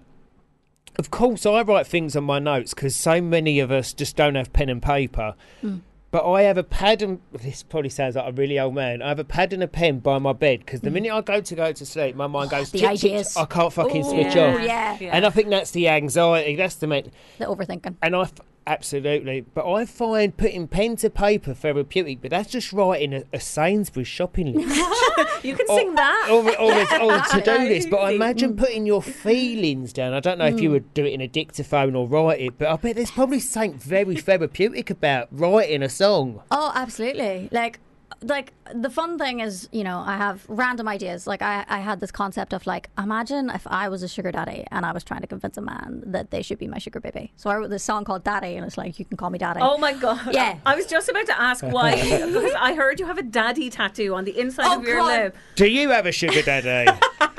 Of course, I write things on my notes because so many of us just don't have pen and paper. Mm. But I have a pad and... This probably sounds like a really old man. I have a pad and a pen by my bed because the Mm. minute I go to go to sleep, my mind goes... the tick, tick, ideas. tick. I can't fucking Ooh, switch yeah. off. Yeah. Yeah. And I think that's the anxiety. That's the... Men- The overthinking. and I... F- absolutely. But I find putting pen to paper therapeutic, but that's just writing a, a Sainsbury's shopping list. You can Or- sing that. Or, or, or, or a to-do Yeah, list, but I easy. imagine putting your feelings down. I don't know if you Mm. would do it in a dictaphone or write it, but I bet there's probably something very therapeutic about writing a song. Oh, absolutely. Like, like the fun thing is, you know, I have random ideas. Like, I, I had this concept of like, imagine if I was a sugar daddy and I was trying to convince a man that they should be my sugar baby. So I wrote this song called Daddy, and it's like, you can call me Daddy. Oh my god! Yeah. I was just about to ask why, because I heard you have a daddy tattoo on the inside Oh, of your God. lip. Do you have a sugar daddy?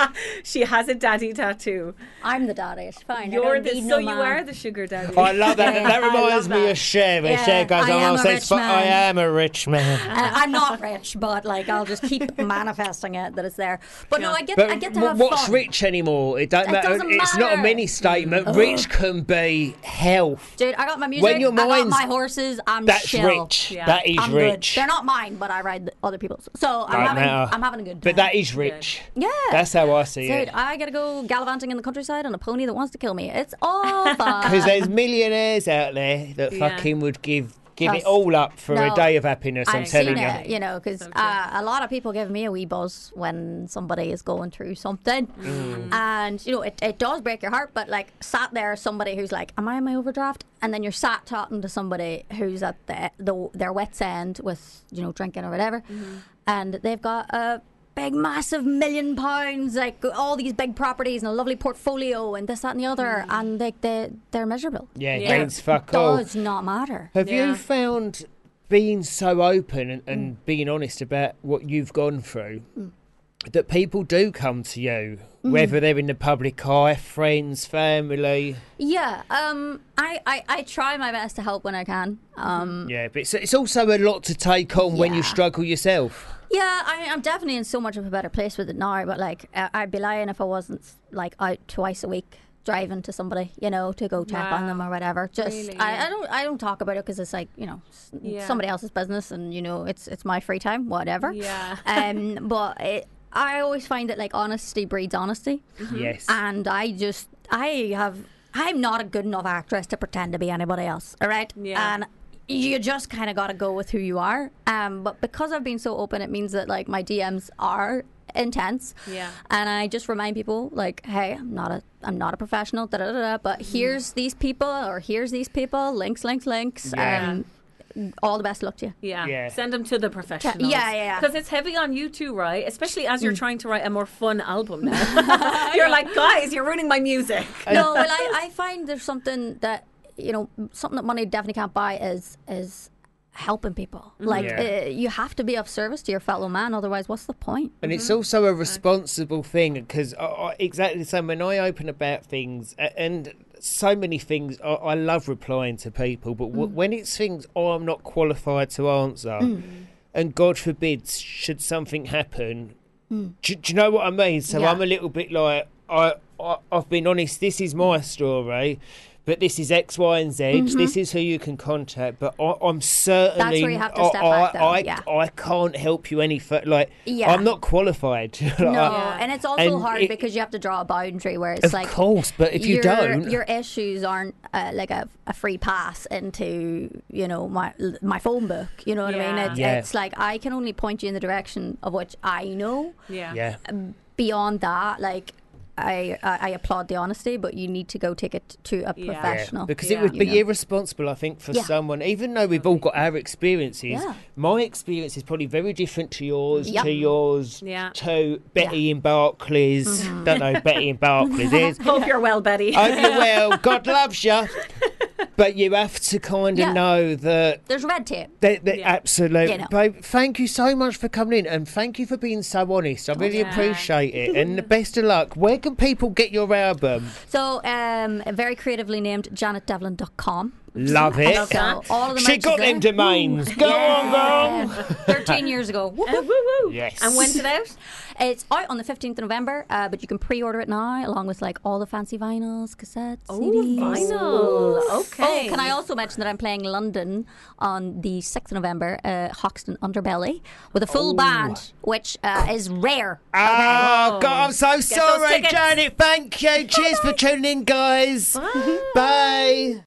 She has a daddy tattoo. I'm the daddy. It's fine. I You're don't the need so no you man. are the sugar daddy. I love that. Yeah, that I reminds love me that. of Cher. When Yeah, Cher goes I on am and a says, rich "But I man." am a rich man." Uh, I'm not rich, but like I'll just keep manifesting it that it's there. But no, I get But I get to w- have what's fun. rich anymore? It don't It matter. doesn't It's not a matter. mini statement. Ugh. Rich can be health. Dude, I got my music. When your I got mind's- my horses. I'm That's chill. rich. Yeah. That is I'm rich. Good. They're not mine, but I ride the other people's. So I'm Don't having matter. I'm having a good time. But that is rich. Yeah. That's how I see Dude, it. I gotta go gallivanting in the countryside on a pony that wants to kill me. It's all fun. Because there's millionaires out there that Yeah. fucking would give give it Trust. all up for a No, day of happiness. I'm I've telling seen you. it, you know, because uh, a lot of people give me a wee buzz when somebody is going through something, Mm. and you know, it, it does break your heart. But like, sat there, somebody who's like, "Am I in my overdraft?" and then you're sat talking to somebody who's at the, the their wet's end with you know drinking or whatever, and they've got a big, massive million pounds, like all these big properties and a lovely portfolio and this, that, and the other, and they they they're miserable. Yeah, it It means fuck all. does not matter. Have you found being so open and, and being honest about what you've gone through Mm. that people do come to you, Mm. whether they're in the public eye, friends, family? Yeah, um, I, I, I try my best to help when I can. Um, Yeah, but it's, it's also a lot to take on when you Yeah. struggle yourself. yeah, I, I'm definitely in so much of a better place with it now. But like, I, I'd be lying if I wasn't like out twice a week driving to somebody, you know, to go check on them or whatever. Just Really? I, I don't I don't talk about it because it's like you know s- Yeah. somebody else's business, and you know it's it's my free time, whatever. Yeah. Um, but it, I always find that like honesty breeds honesty. Yes. And I just I have I'm not a good enough actress to pretend to be anybody else. All right. Yeah. And you just kind of got to go with who you are. Um, but because I've been so open, it means that like my D Ms are intense. Yeah. And I just remind people like, hey, I'm not a I'm not a professional, da da da. da but here's these people, or here's these people. Links, links, links. Yeah. Um, all the best luck to you. Yeah. Yeah. Send them to the professionals. Yeah, yeah, yeah. Because it's heavy on you too, right? Especially as you're Mm. trying to write a more fun album now. You're like, guys, you're ruining my music. No, well, I, I find there's something that you know, something that money definitely can't buy is is helping people. Like Yeah. uh, you have to be of service to your fellow man, otherwise, what's the point? And it's also a responsible thing because I, I, exactly the same when I open about things a- and so many things I, I love replying to people, but w- Mm. when it's things I'm not qualified to answer, Mm. and God forbid should something happen, Mm. do, do you know what I mean? So Yeah. I'm a little bit like I, I I've been honest. This is my story. But this is X, Y, and Z. Mhm. This is who you can contact. But I, I'm certainly That's where you have to I, step back, I, though, I, yeah. I can't help you any further. Like Yeah. I'm not qualified. Like, No, I- and it's also and hard it- because you have to draw a boundary where it's Of like, course, but if you your, don't- your issues aren't uh, like a, a free pass into you know my my phone book. You know what I mean? Yeah. It's, Yeah. it's like I can only point you in the direction of which I know. Yeah. Yeah. Um, Beyond that, like I, I I applaud the honesty, but you need to go take it to a Yeah. professional. Because Yeah. it would You be know. irresponsible, I think, for Yeah. someone, even though we've all got our experiences, Yeah. my experience is probably very different to yours, Yep. to yours, Yeah. to Betty in Barclays. Mhm. Don't know who Betty in Barclays is. Hope you're well, Betty. Hope you're well. God loves you. But you have to kind of Yeah. know that. There's red tape. That, that Absolutely. You know. Babe, thank you so much for coming in and thank you for being so honest. I really Yeah. appreciate it. And the best of luck. Where can people get your album? So, um, very creatively named janet devlin dot com. Love it. So all of the She merch got is them there. domains. Go on, girl. thirteen years ago. Woo, woo, woo. Yes. And when's it out? It's out on the fifteenth of November, uh, but you can pre-order it now, along with like all the fancy vinyls, cassettes, Oh, C Ds. vinyl. Okay. Oh, can I also mention that I'm playing London on the sixth of November, uh, Hoxton Underbelly, with a full Oh. band, which uh, is rare. Oh, God, I'm so those sorry, tickets. Janet. Thank you. Cheers for tuning in, guys. Bye. Bye.